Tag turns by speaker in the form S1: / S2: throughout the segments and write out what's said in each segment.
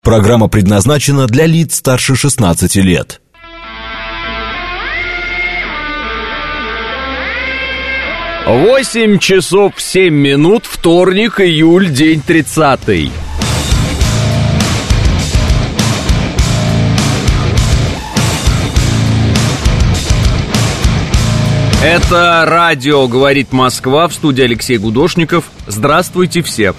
S1: Программа предназначена для лиц старше 16 лет.
S2: Восемь часов 7 минут, вторник, июль, день 30-й. Это радио «Говорит Москва», в студии Алексей Гудошников. Здравствуйте все.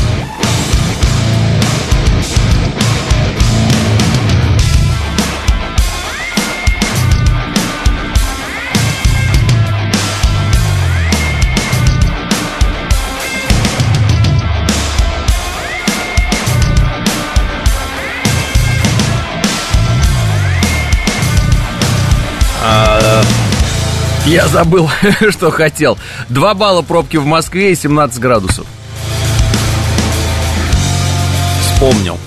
S2: Я забыл, что хотел. 2 балла пробки в Москве и 17 градусов. Вспомнил.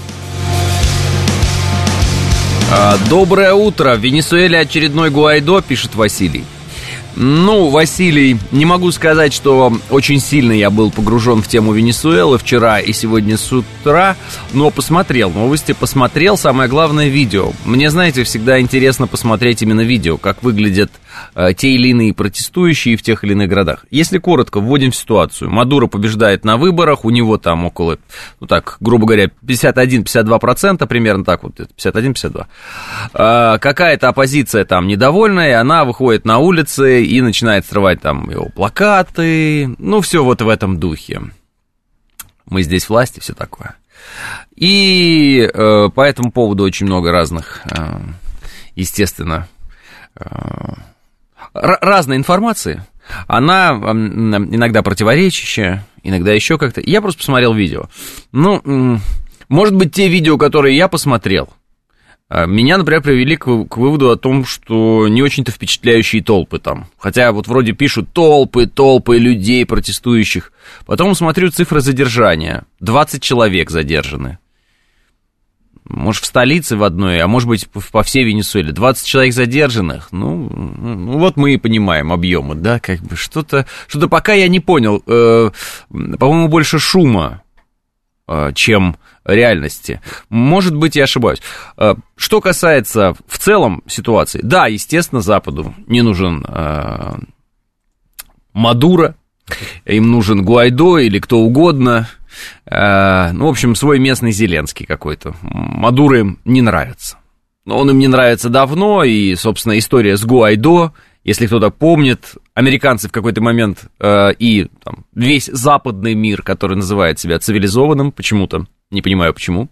S2: Доброе утро. В Венесуэле очередной Гуайдо, пишет Василий. Ну, Василий, не могу сказать, что очень сильно я был погружен в тему Венесуэлы вчера и сегодня с утра, но посмотрел новости, посмотрел, самое главное, видео. Мне, знаете, всегда интересно посмотреть именно видео, как выглядят те или иные протестующие в тех или иных городах. Если коротко, вводим в ситуацию. Мадуро побеждает на выборах, у него там около, ну так, грубо говоря, 51-52%, примерно так вот, 51-52%. Какая-то оппозиция там недовольная, она выходит на улицы и начинает срывать там его плакаты, ну, все вот в этом духе. Мы здесь власть и все такое. И по этому поводу очень много разных, естественно, разной информации. Она иногда противоречащая, иногда еще как-то. Я просто посмотрел видео. Ну, может быть, те видео, которые я посмотрел, меня, например, привели к выводу о том, что не очень-то впечатляющие толпы там. Хотя вот вроде пишут толпы людей протестующих. Потом смотрю цифры задержания. 20 человек задержаны. Может, в столице в одной, а может быть, по всей Венесуэле. 20 человек задержанных. Ну вот мы и понимаем объемы, да, как бы что-то пока я не понял. По-моему, больше шума, чем реальности. Может быть, я ошибаюсь. Что касается в целом ситуации, да, естественно, Западу не нужен Мадуро, им нужен Гуайдо или кто угодно. Ну, в общем, свой местный Зеленский какой-то. Мадуро им не нравится. Но он им не нравится давно, и, собственно, история с Гуайдо, если кто-то помнит, американцы в какой-то момент и там, весь западный мир, который называет себя цивилизованным, почему-то, не понимаю почему,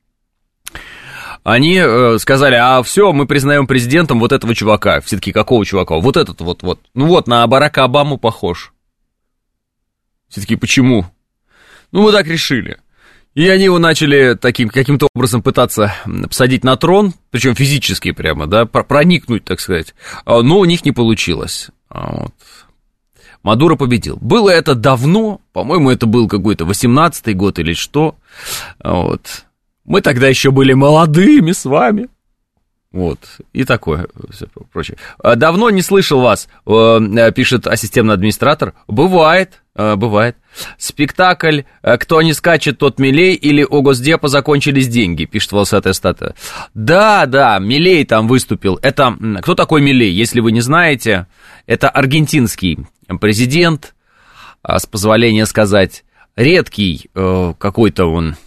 S2: они сказали, а все, мы признаем президентом вот этого чувака. Все таки какого чувака? Вот этот вот. Ну вот, на Барака Обаму похож. Все таки почему? Ну, мы так решили. И они его начали каким-то образом пытаться посадить на трон, причем физически прямо, да, проникнуть, так сказать. Но у них не получилось. Вот. Мадуро победил. Было это давно, по-моему, это был какой-то 18-й год или что. Вот. Мы тогда еще были молодыми с вами. Вот, и такое, все прочее. Давно не слышал вас, пишет ассистентный администратор. Бывает. Спектакль «Кто не скачет, тот милей» или «У Госдепа закончились деньги», пишет волосатая статуя. Да, Милей там выступил. Это, кто такой Милей, если вы не знаете? Это аргентинский президент, с позволения сказать, редкий какой-то он,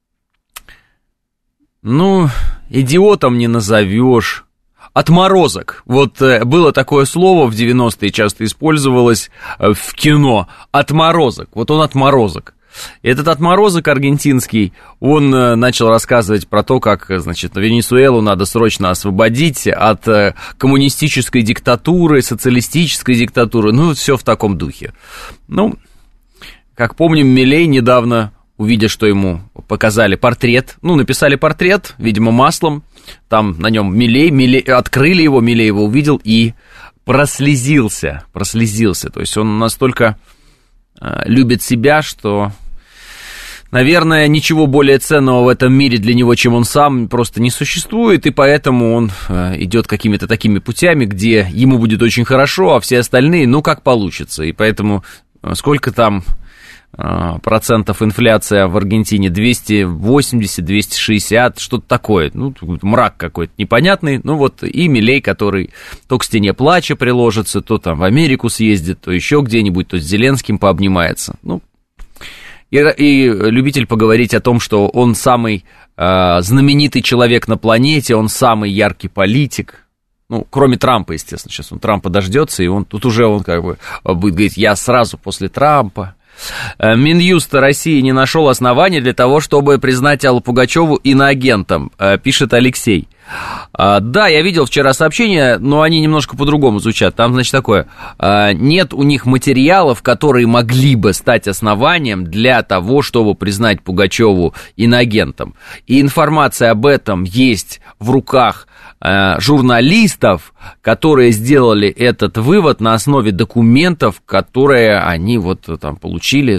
S2: ну, идиотом не назовешь. Отморозок. Вот было такое слово в 90-е, часто использовалось в кино. Отморозок. Вот он отморозок. Этот отморозок аргентинский, он начал рассказывать про то, как, значит, Венесуэлу надо срочно освободить от коммунистической диктатуры, социалистической диктатуры. Ну, все в таком духе. Ну, как помним, Милей недавно, увидя, что ему показали портрет, ну, написали портрет, видимо, маслом, там на нем Милей, открыли его, Милей его увидел и прослезился, то есть он настолько любит себя, что, наверное, ничего более ценного в этом мире для него, чем он сам, просто не существует, и поэтому он идет какими-то такими путями, где ему будет очень хорошо, а все остальные, ну, как получится, и поэтому сколько там процентов инфляция в Аргентине, 280, 260, что-то такое, ну, мрак какой-то непонятный, ну, вот и Милей, который то к стене плача приложится, то там в Америку съездит, то еще где-нибудь, то с Зеленским пообнимается, ну, и любитель поговорить о том, что он самый знаменитый человек на планете, он самый яркий политик, ну, кроме Трампа, естественно, сейчас он Трампа дождется, и он как бы будет говорить, я сразу после Трампа. Минюст России не нашел оснований для того, чтобы признать Аллу Пугачеву иноагентом, пишет Алексей. Да, я видел вчера сообщения, но они немножко по-другому звучат. Там, значит, такое, нет у них материалов, которые могли бы стать основанием для того, чтобы признать Пугачеву иноагентом. И информация об этом есть в руках журналистов, которые сделали этот вывод на основе документов, которые они вот там получили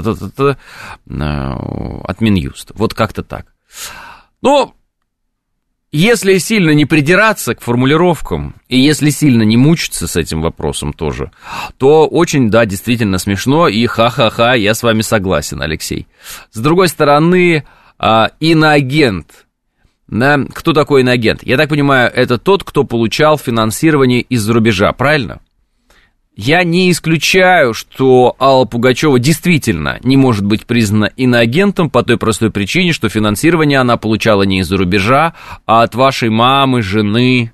S2: от Минюста. Вот как-то так. Но если сильно не придираться к формулировкам, и если сильно не мучиться с этим вопросом тоже, то очень, да, действительно смешно, и ха-ха-ха, я с вами согласен, Алексей. С другой стороны, иноагент. Да, кто такой иноагент? Я так понимаю, это тот, кто получал финансирование из-за рубежа, правильно? Я не исключаю, что Алла Пугачева действительно не может быть признана иноагентом по той простой причине, что финансирование она получала не из-за рубежа, а от вашей мамы, жены,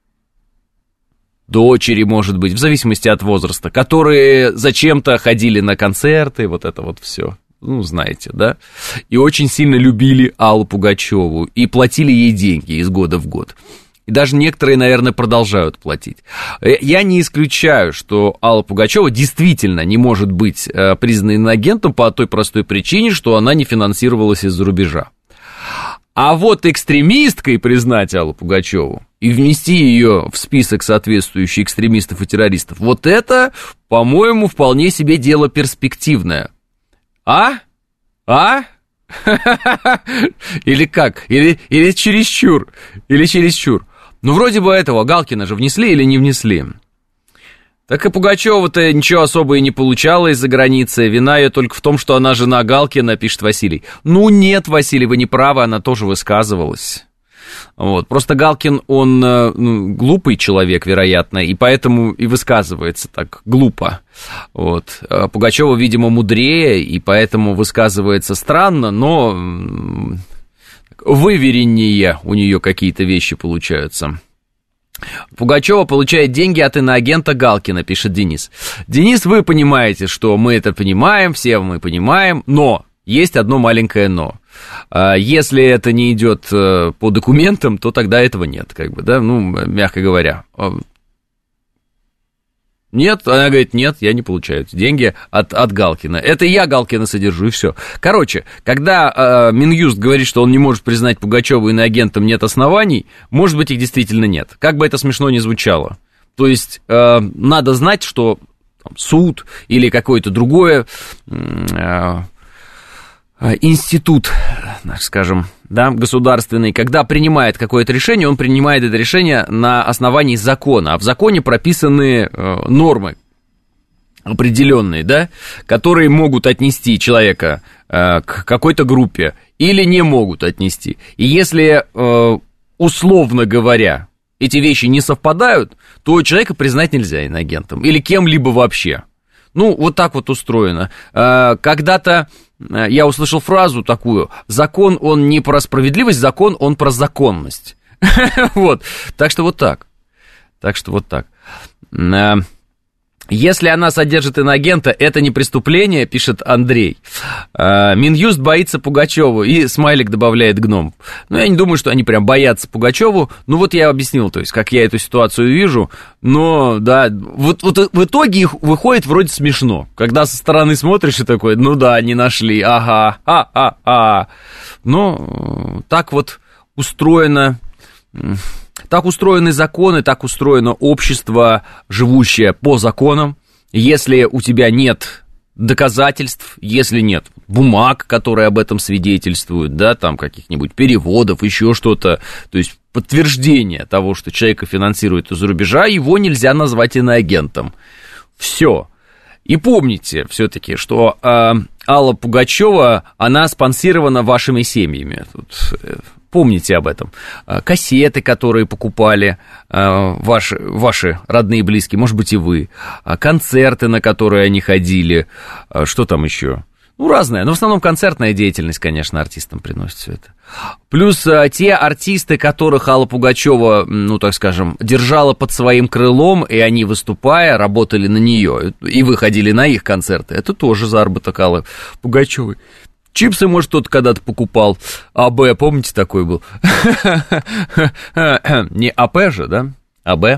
S2: дочери, может быть, в зависимости от возраста, которые зачем-то ходили на концерты, вот это вот все. Ну, знаете, да, и очень сильно любили Аллу Пугачеву и платили ей деньги из года в год. И даже некоторые, наверное, продолжают платить. Я не исключаю, что Алла Пугачева действительно не может быть признана иноагентом по той простой причине, что она не финансировалась из-за рубежа. А вот экстремисткой признать Аллу Пугачеву и внести ее в список соответствующих экстремистов и террористов, вот это, по-моему, вполне себе дело перспективное. Или как? Или чересчур? Или чересчур? Ну, вроде бы этого Галкина же внесли или не внесли? Так и Пугачева-то ничего особо и не получала из-за границы. Вина ее только в том, что она жена Галкина, пишет Василий. Ну, нет, Василий, вы не правы, она тоже высказывалась. Вот. Просто Галкин, он глупый человек, вероятно, и поэтому и высказывается так глупо. Вот. Пугачева, видимо, мудрее, и поэтому высказывается странно, но вывереннее у нее какие-то вещи получаются. Пугачева получает деньги от иноагента Галкина, пишет Денис. Денис, вы понимаете, что мы это понимаем, все мы понимаем, но есть одно маленькое но. Если это не идет по документам, то тогда этого нет, как бы, да, ну, мягко говоря. Нет, она говорит, нет, я не получаю деньги от Галкина. Это я Галкина содержу, и все. Короче, когда Минюст говорит, что он не может признать Пугачеву иноагентом, нет оснований, может быть, их действительно нет. Как бы это смешно ни звучало. То есть, надо знать, что там, суд или какое-то другое институт, скажем, да, государственный, когда принимает какое-то решение, он принимает это решение на основании закона, а в законе прописаны нормы определенные, да, которые могут отнести человека к какой-то группе или не могут отнести. И если, условно говоря, эти вещи не совпадают, то человека признать нельзя иноагентом или кем-либо вообще. Ну, вот так вот устроено. Когда-то я услышал фразу такую: закон, он не про справедливость, закон, он про законность. Вот, так что вот так. Если она содержит иноагента, это не преступление, пишет Андрей. Минюст боится Пугачеву, и смайлик добавляет гном. Ну, я не думаю, что они прям боятся Пугачеву. Ну, вот я объяснил, то есть, как я эту ситуацию вижу. Но, да, вот в итоге их выходит вроде смешно. Когда со стороны смотришь и такой, ну да, не нашли, ага, Но так вот устроено... Так устроены законы, так устроено общество, живущее по законам. Если у тебя нет доказательств, если нет бумаг, которые об этом свидетельствуют, да, там каких-нибудь переводов, еще что-то, то есть подтверждение того, что человека финансируют из-за рубежа, его нельзя назвать иноагентом. Все. И помните все-таки, что Алла Пугачева, она спонсирована вашими семьями. Тут, помните об этом. Кассеты, которые покупали ваши родные и близкие, может быть, и вы. Концерты, на которые они ходили. Что там еще? Ну, разное. Но в основном концертная деятельность, конечно, артистам приносит все это. Плюс те артисты, которых Алла Пугачева, ну, так скажем, держала под своим крылом, и они, выступая, работали на нее, и выходили на их концерты. Это тоже заработок Аллы Пугачевой. Чипсы, может, кто-то когда-то покупал. АБ, помните, такой был? Не АП же, да? АБ.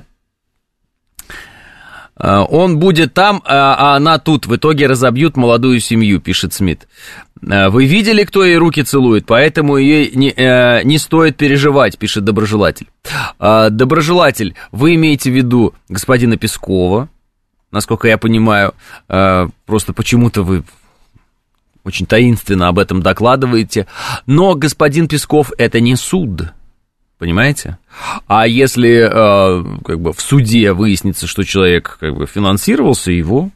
S2: Он будет там, а она тут. В итоге разобьют молодую семью, пишет Смит. Вы видели, кто ей руки целует? Поэтому ей не стоит переживать, пишет Доброжелатель. Доброжелатель, вы имеете в виду господина Пескова, насколько я понимаю. Просто почему-то вы очень таинственно об этом докладываете. Но господин Песков — это не суд. Понимаете? А если как бы в суде выяснится, что человек как бы финансировался, его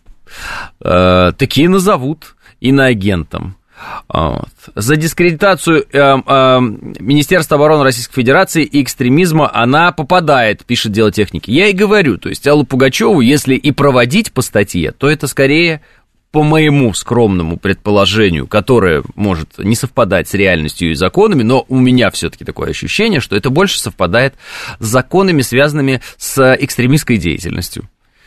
S2: такие назовут иноагентом. Вот. За дискредитацию Министерства обороны Российской Федерации и экстремизма она попадает, пишет Дело техники. Я и говорю, то есть Аллу Пугачеву, если и проводить по статье, то это скорее, по моему скромному предположению, которое может не совпадать с реальностью и законами, но у меня все-таки такое ощущение, что это больше совпадает с законами, связанными с экстремистской деятельностью.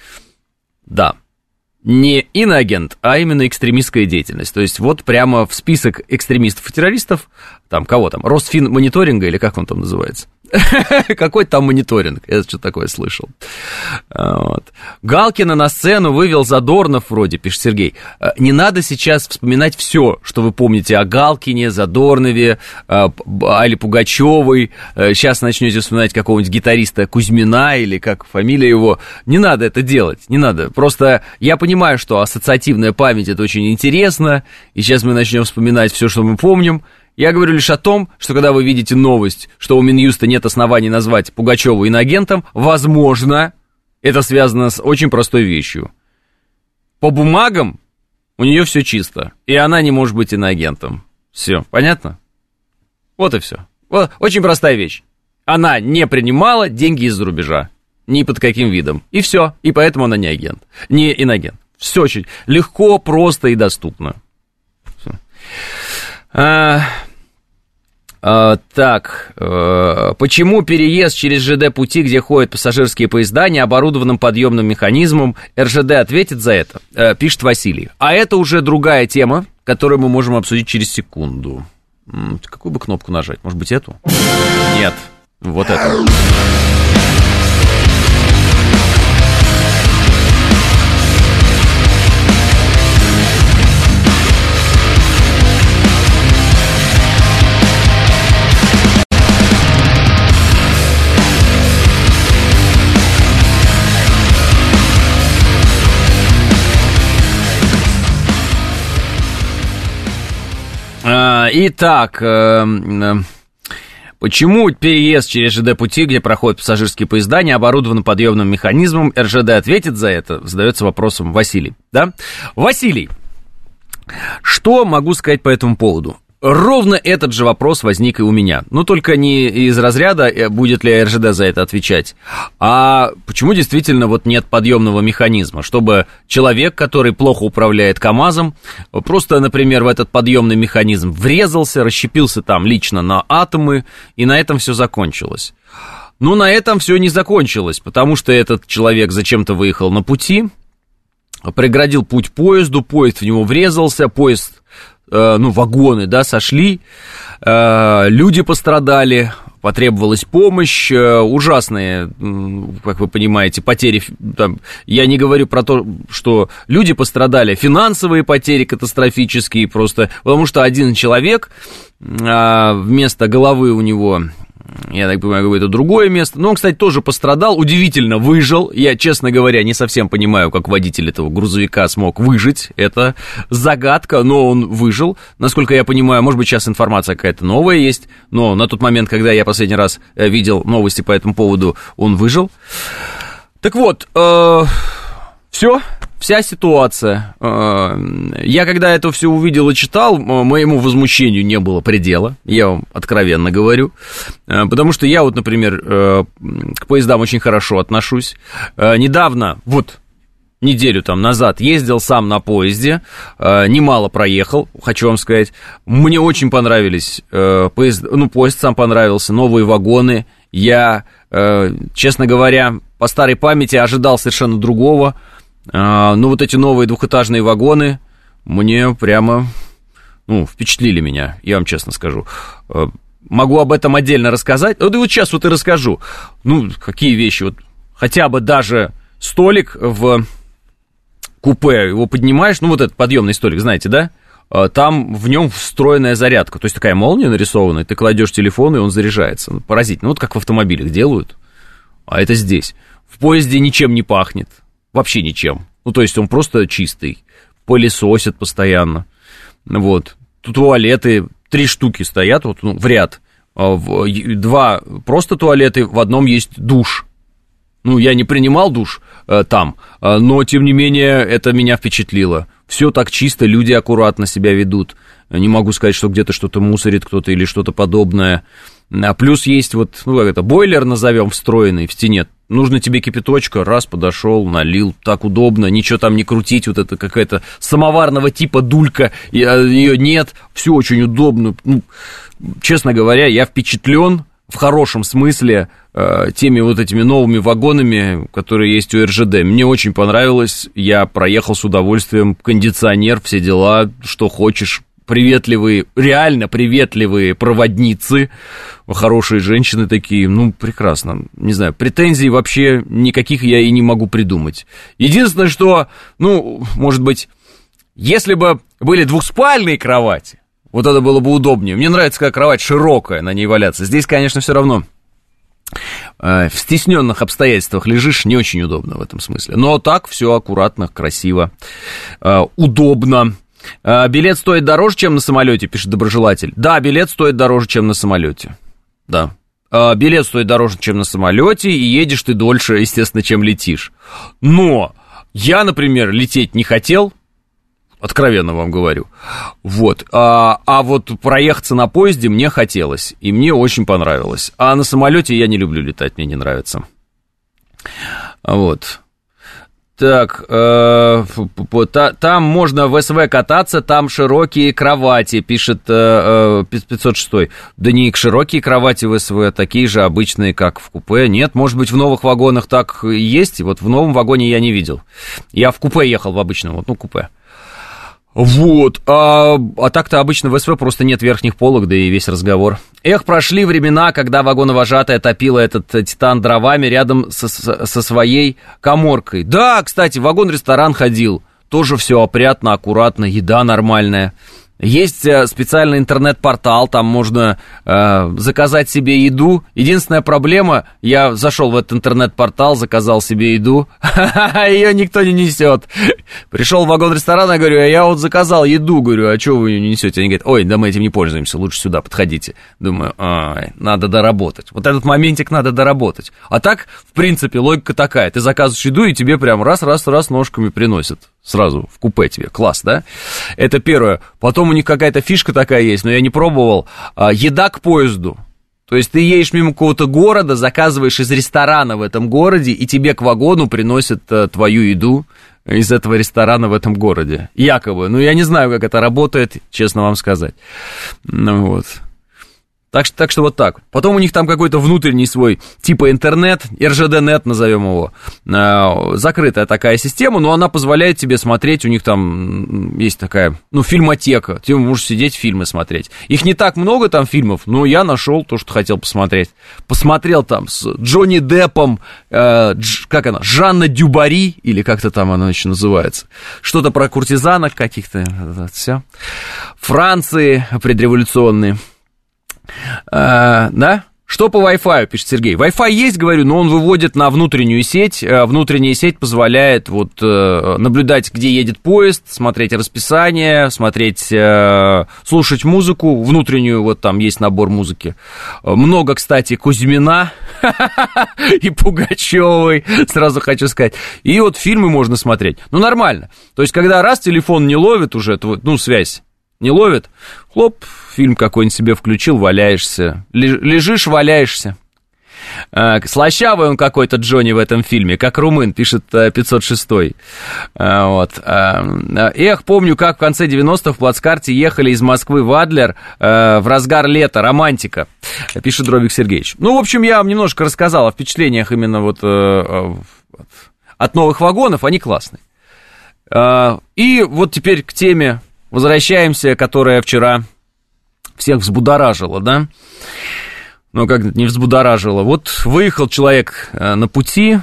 S2: Да, не иноагент, а именно экстремистская деятельность. То есть вот прямо в список экстремистов и террористов, там кого там, Росфинмониторинга или как он там называется? Какой там мониторинг? Я что-то такое слышал. Вот. Галкина на сцену вывел Задорнов вроде, пишет Сергей. Не надо сейчас вспоминать все, что вы помните о Галкине, Задорнове, Алле Пугачевой. Сейчас начнете вспоминать какого-нибудь гитариста Кузьмина или как фамилия его. Не надо это делать, не надо. Просто я понимаю, что ассоциативная память — это очень интересно, и сейчас мы начнем вспоминать все, что мы помним. Я говорю лишь о том, что когда вы видите новость, что у Минюста нет оснований назвать Пугачеву иноагентом, возможно, это связано с очень простой вещью. По бумагам у нее все чисто, и она не может быть иноагентом. Все, понятно? Вот и все. Вот, очень простая вещь. Она не принимала деньги из-за рубежа, ни под каким видом. И все, и поэтому она не агент, не иноагент. Все очень легко, просто и доступно. Все. Так, почему переезд через ЖД-пути, где ходят пассажирские поезда, не оборудованным подъемным механизмом? РЖД ответит за это, пишет Василий. А это уже другая тема, которую мы можем обсудить через секунду. Какую бы кнопку нажать? Может быть, эту? Нет, вот эту. Итак, почему переезд через ЖД-пути, где проходят пассажирские поезда, не оборудован подъемным механизмом? РЖД ответит за это, задается вопросом Василий. Да? Василий, что могу сказать по этому поводу? Ровно этот же вопрос возник и у меня. Но только не из разряда, будет ли РЖД за это отвечать, а почему действительно вот нет подъемного механизма, чтобы человек, который плохо управляет КАМАЗом, просто, например, в этот подъемный механизм врезался, расщепился там лично на атомы, и на этом все закончилось. Ну, на этом все не закончилось, потому что этот человек зачем-то выехал на пути, преградил путь поезду, поезд в него врезался, поезд... вагоны, да, сошли, люди пострадали, потребовалась помощь, ужасные, как вы понимаете, потери, там, я не говорю про то, что люди пострадали, финансовые потери катастрофические просто, потому что один человек, вместо головы у него... Я так понимаю, это другое место. Но он, кстати, тоже пострадал, удивительно выжил. Я, честно говоря, не совсем понимаю, как водитель этого грузовика смог выжить. Это загадка, но он выжил. Насколько я понимаю, может быть, сейчас информация какая-то новая есть. Но на тот момент, когда я последний раз видел новости по этому поводу, он выжил. Так вот, все. вся ситуация. Я когда это все увидел и читал, моему возмущению не было предела, я вам откровенно говорю. Потому что я вот, например, к поездам очень хорошо отношусь. Недавно, вот неделю там назад, ездил сам на поезде, немало проехал, хочу вам сказать. Мне очень понравились поезд сам понравился, новые вагоны. Я, честно говоря, по старой памяти ожидал совершенно другого. Ну, вот эти новые двухэтажные вагоны мне прямо, впечатлили меня, я вам честно скажу. Могу об этом отдельно рассказать. Вот сейчас вот и расскажу. Какие вещи, вот хотя бы даже столик в купе, его поднимаешь, вот этот подъемный столик, знаете, да? Там в нем встроенная зарядка, то есть такая молния нарисованная, ты кладешь телефон, и он заряжается. Поразительно, вот как в автомобилях делают, а это здесь. В поезде ничем не пахнет. Вообще ничем. То есть он просто чистый. Пылесосят постоянно. Вот. Тут туалеты, 3 штуки стоят в ряд. 2 просто туалеты, в одном есть душ. Я не принимал душ там, но, тем не менее, это меня впечатлило. Все так чисто, люди аккуратно себя ведут. Не могу сказать, что где-то что-то мусорит кто-то или что-то подобное. Плюс есть бойлер, назовем, встроенный в стене. Нужно тебе кипяточка, раз, подошел, налил, так удобно, ничего там не крутить, вот это какая-то самоварного типа дулька, ее нет, все очень удобно. Честно говоря, я впечатлен в хорошем смысле теми вот этими новыми вагонами, которые есть у РЖД. Мне очень понравилось, я проехал с удовольствием, кондиционер, все дела, что хочешь. Приветливые, реально приветливые проводницы, хорошие женщины такие, прекрасно, не знаю, претензий вообще никаких я и не могу придумать. Единственное, что, может быть, если бы были двухспальные кровати, вот это было бы удобнее. Мне нравится, когда кровать широкая, на ней валяться. Здесь, конечно, все равно в стесненных обстоятельствах лежишь, не очень удобно в этом смысле. Но так все аккуратно, красиво, удобно. Билет стоит дороже, чем на самолете, пишет доброжелатель. Да, билет стоит дороже, чем на самолете. Да. Билет стоит дороже, чем на самолете, и едешь ты дольше, естественно, чем летишь. Но я, например, лететь не хотел, откровенно вам говорю. Вот. А вот проехаться на поезде мне хотелось, и мне очень понравилось. А на самолете я не люблю летать, мне не нравится. Вот. Так, там можно в СВ кататься, там широкие кровати, пишет 506. Да не широкие кровати в СВ, такие же обычные, как в купе. Нет, может быть, в новых вагонах так есть, вот в новом вагоне я не видел. Я в купе ехал, в обычном, купе. Вот, а так-то обычно в СВ просто нет верхних полок, да и весь разговор. Прошли времена, когда вагоновожатая топила этот титан дровами рядом со своей каморкой. Да, кстати, в вагон-ресторан ходил, тоже все опрятно, аккуратно, еда нормальная. Есть специальный интернет-портал, там можно заказать себе еду. Единственная проблема, я зашел в этот интернет-портал, заказал себе еду, ее никто не несет. Пришел в вагон-ресторан, я говорю, я вот заказал еду, говорю, а что вы ее не несете? Они говорят, ой, да мы этим не пользуемся, лучше сюда подходите. Думаю, надо доработать. Вот этот моментик надо доработать. А так, в принципе, логика такая, ты заказываешь еду, и тебе прям раз ножками приносят. Сразу в купе тебе, класс, да? Это первое. Потом у них какая-то фишка такая есть, но я не пробовал. Еда к поезду. То есть ты едешь мимо какого-то города, заказываешь из ресторана в этом городе, и тебе к вагону приносят твою еду из этого ресторана в этом городе. Якобы. Я не знаю, как это работает, честно вам сказать. Вот. Так что вот так. Потом у них там какой-то внутренний свой, типа интернет, РЖД-нет назовем его, закрытая такая система, но она позволяет тебе смотреть, у них там есть такая, фильмотека, ты можешь сидеть фильмы смотреть. Их не так много там фильмов, но я нашел то, что хотел посмотреть. Посмотрел там с Джонни Деппом, как она, Жанна Дюбари, или как-то там она еще называется. Что-то про куртизанок каких-то, все. Франции предреволюционные. Да? Что по Wi-Fi, пишет Сергей. Wi-Fi есть, говорю, но он выводит на внутреннюю сеть. Внутренняя сеть позволяет наблюдать, где едет поезд, смотреть расписание, слушать музыку внутреннюю, вот там есть набор музыки. Много, кстати, Кузьмина. и Пугачевой, сразу хочу сказать. И вот фильмы можно смотреть. Ну, нормально. То есть, когда раз телефон не ловит уже, ну, связь не ловит, хлоп, фильм какой-нибудь себе включил, валяешься. Лежишь, валяешься. Слащавый он какой-то Джонни в этом фильме, как румын, пишет 506. Вот. Эх, помню, как в конце 90-х в плацкарте ехали из Москвы в Адлер в разгар лета, романтика, пишет Дробик Сергеевич. Ну, в общем, я вам немножко рассказал о впечатлениях именно вот от новых вагонов, они классные. И вот теперь к теме возвращаемся, которая вчера всех взбудоражила, да? Ну, как не взбудоражило. Вот выехал человек на пути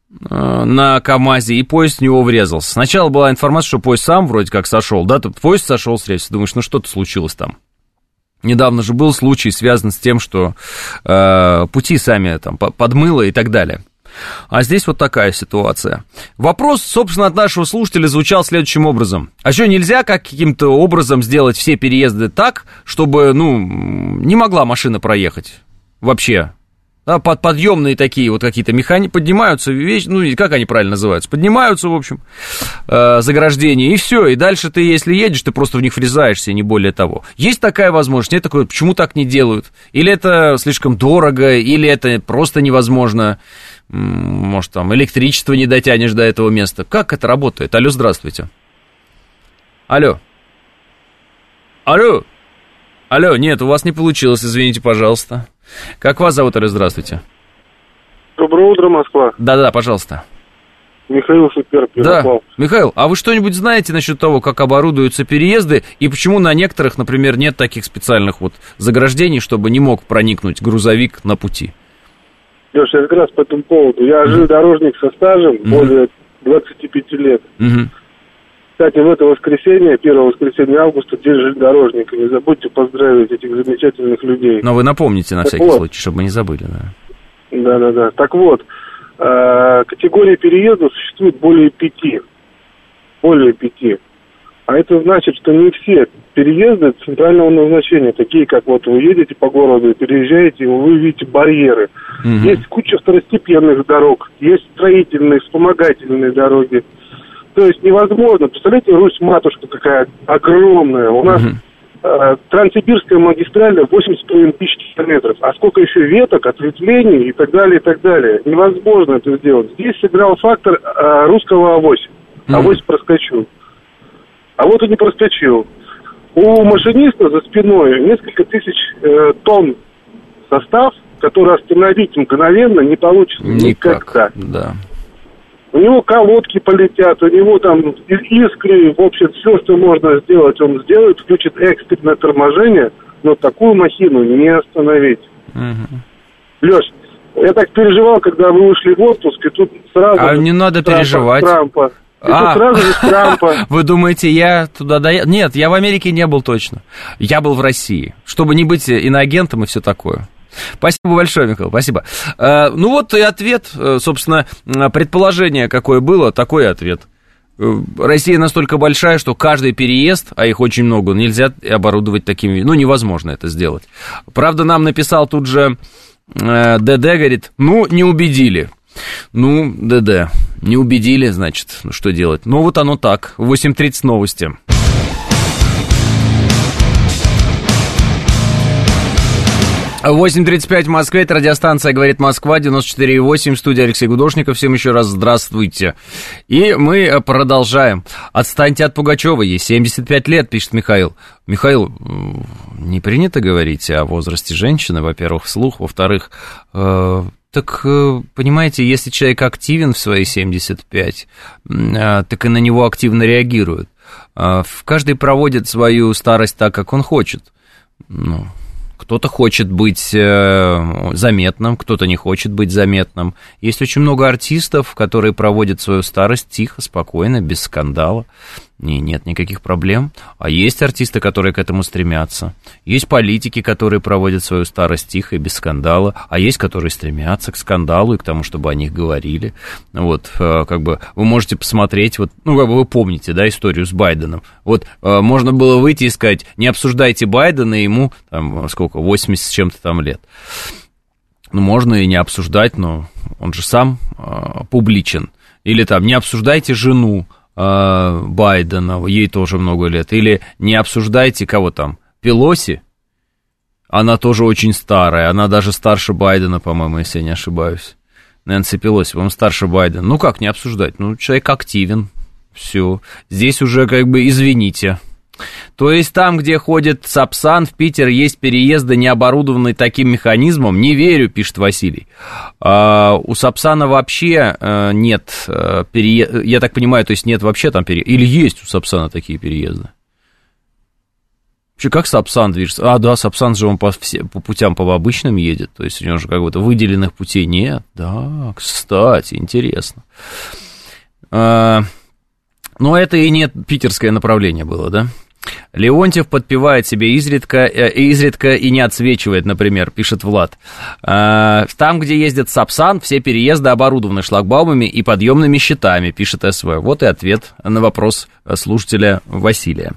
S2: на КамАЗе, и поезд в него врезался. Сначала была информация, что поезд сам вроде как сошел, да, поезд сошел с рельса, думаешь, ну что-то случилось там. Недавно же был случай, связан с тем, что пути сами там подмыло и так далее. А здесь вот такая ситуация. Вопрос, собственно, от нашего слушателя звучал следующим образом. А что, нельзя каким-то образом сделать все переезды так, чтобы, ну, не могла машина проехать вообще? Да, подъемные такие вот какие-то механики поднимаются, ну, как они правильно называются? Поднимаются, в общем, заграждения, и все. И дальше ты, если едешь, ты просто в них врезаешься, не более того. Есть такая возможность? Нет такой, почему так не делают? Или это слишком дорого, или это просто невозможно? Может, там электричество не дотянешь до этого места. Как это работает? Алло, здравствуйте. Алло. Алло. Алло, нет, у вас не получилось, извините, пожалуйста. Как вас зовут, алло, здравствуйте?
S3: Доброе утро, Москва.
S2: Да-да, пожалуйста.
S3: Михаил Супер, Пирослав.
S2: Да, Михаил, а вы что-нибудь знаете насчет того, как оборудуются переезды, и почему на некоторых, например, нет таких специальных вот заграждений, чтобы не мог проникнуть грузовик на пути?
S3: Леша, я как раз по этому поводу. Я железнодорожник со стажем более 25 лет. Кстати, в это воскресенье, 1 воскресенье августа, день железнодорожника. Не забудьте поздравить этих замечательных людей.
S2: Но вы напомните на всякий случай, чтобы не забыли, да.
S3: Да. Так вот, категории переездов существует более 5. Более 5. А это значит, что не все переезды центрального назначения, такие как вот вы едете по городу, переезжаете, вы видите барьеры. Есть куча второстепенных дорог, есть строительные, вспомогательные дороги. То есть невозможно. Представляете, Русь-матушка какая огромная. У нас Транссибирская магистраль 8,5 тысяч километров. А сколько еще веток, ответвлений и так далее, и так далее. Невозможно это сделать. Здесь сыграл фактор русского авось. Авось проскочил. А вот и не проскочил. У машиниста за спиной несколько тысяч тонн состав, который остановить мгновенно не получится никогда.
S2: Да.
S3: У него колодки полетят, у него там искры, в общем, все, что можно сделать, он сделает, включит экстренное торможение, но такую махину не остановить. Леш, я так переживал, когда вы ушли в отпуск, и тут сразу...
S2: А не надо переживать.
S3: Трампа. Сразу же Трампа.
S2: Вы думаете, я туда доехал? Нет, я в Америке не был точно. Я был в России, чтобы не быть иноагентом и все такое. Спасибо большое, Михаил, спасибо. Ну вот и ответ, собственно, предположение какое было, такой ответ. Россия настолько большая, что каждый переезд, а их очень много, нельзя оборудовать такими, ну невозможно это сделать. Правда, нам написал тут же ДД, говорит, ну не убедили. Ну, ДД, не убедили, значит, ну что делать? Ну вот оно так, 8:30 новости. В 8:35 в Москве, это радиостанция «Говорит Москва», 94,8, студия Алексей Гудошников. Всем еще раз здравствуйте. И мы продолжаем. Отстаньте от Пугачевой, ей 75 лет, пишет Михаил. Михаил, не принято говорить о возрасте женщины, во-первых, вслух, во-вторых, так, понимаете, если человек активен в свои 75, так и на него активно реагируют. Каждый проводит свою старость так, как он хочет. Ну, кто-то хочет быть заметным, кто-то не хочет быть заметным. Есть очень много артистов, которые проводят свою старость тихо, спокойно, без скандала. И нет никаких проблем. А есть артисты, которые к этому стремятся. Есть политики, которые проводят свою старость тихо и без скандала. А есть, которые стремятся к скандалу и к тому, чтобы о них говорили. Вот, как бы, вы можете посмотреть, вот, ну, как бы вы помните, да, историю с Байденом. Вот, можно было выйти и сказать, не обсуждайте Байдена, ему, там, сколько, 80 с чем-то там лет. Ну, можно и не обсуждать, но он же сам публичен. Или там, не обсуждайте жену Байдена, ей тоже много лет. Или не обсуждайте, кого там, Пелоси, она тоже очень старая, она даже старше Байдена, по-моему, если я не ошибаюсь. Нэнси Пелоси, по-моему, старше Байдена. Ну, как не обсуждать? Ну, человек активен, все. Здесь уже как бы извините. То есть там, где ходит Сапсан, в Питер есть переезды, не оборудованные таким механизмом? Не верю, пишет Василий. У Сапсана вообще нет переезда, я так понимаю, то есть нет вообще там переезда, или есть у Сапсана такие переезды? Вообще, как Сапсан движется? Да, Сапсан же он по путям по обычным едет, то есть у него же как будто выделенных путей нет. Да, кстати, интересно. Но это и не питерское направление было, да? Леонтьев подпевает себе изредка и не отсвечивает, например, пишет Влад. Там, где ездит Сапсан, все переезды оборудованы шлагбаумами и подъемными щитами, пишет СВ. Вот и ответ на вопрос слушателя Василия.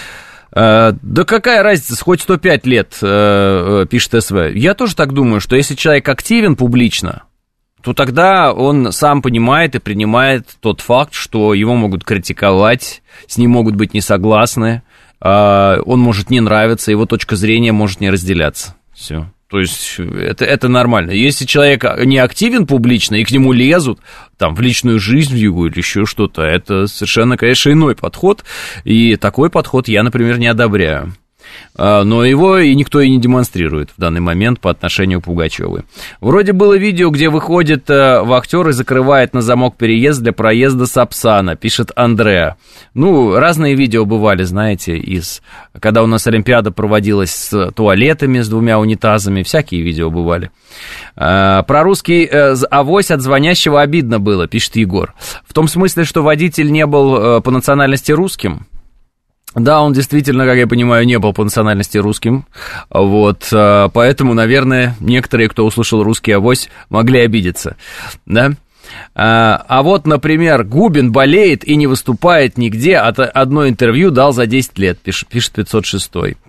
S2: Да какая разница, хоть 105 лет, пишет СВ. Я тоже так думаю, что если человек активен публично, то тогда он сам понимает и принимает тот факт, что его могут критиковать, с ним могут быть не согласны, он может не нравиться, его точка зрения может не разделяться. Все. То есть это нормально. Если человек не активен публично и к нему лезут, там, в личную жизнь его или еще что-то, это совершенно, конечно, иной подход, и такой подход я, например, не одобряю. Но его и никто и не демонстрирует в данный момент по отношению к Пугачевой. Вроде было видео, где выходит вахтер и закрывает на замок переезд для проезда Сапсана, пишет Андреа. Ну, разные видео бывали, знаете, когда у нас Олимпиада проводилась с туалетами, с 2 унитазами, всякие видео бывали. Про русский авось от звонящего обидно было, пишет Егор. В том смысле, что водитель не был по национальности русским. Да, он действительно, как я понимаю, не был по национальности русским, вот, поэтому, наверное, некоторые, кто услышал русский авось, могли обидеться, да. А вот, например, Губин болеет и не выступает нигде, одно интервью дал за 10 лет, пишет 506.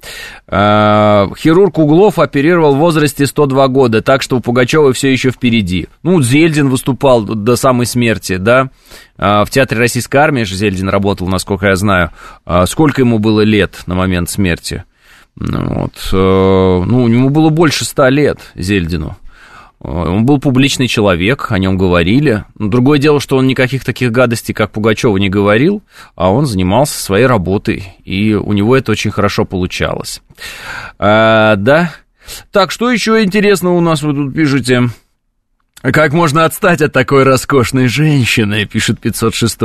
S2: Хирург Углов оперировал в возрасте 102 года, так что у Пугачевой все еще впереди. Ну, Зельдин выступал до самой смерти, да, в Театре Российской Армии же Зельдин работал, насколько я знаю. Сколько ему было лет на момент смерти? Вот. Ну, ему было больше 100 лет, Зельдину. Он был публичный человек, о нем говорили. Другое дело, что он никаких таких гадостей, как Пугачева, не говорил, а он занимался своей работой, и у него это очень хорошо получалось. Да. Так, что еще интересного у нас вы тут пишете? Как можно отстать от такой роскошной женщины, пишет 506.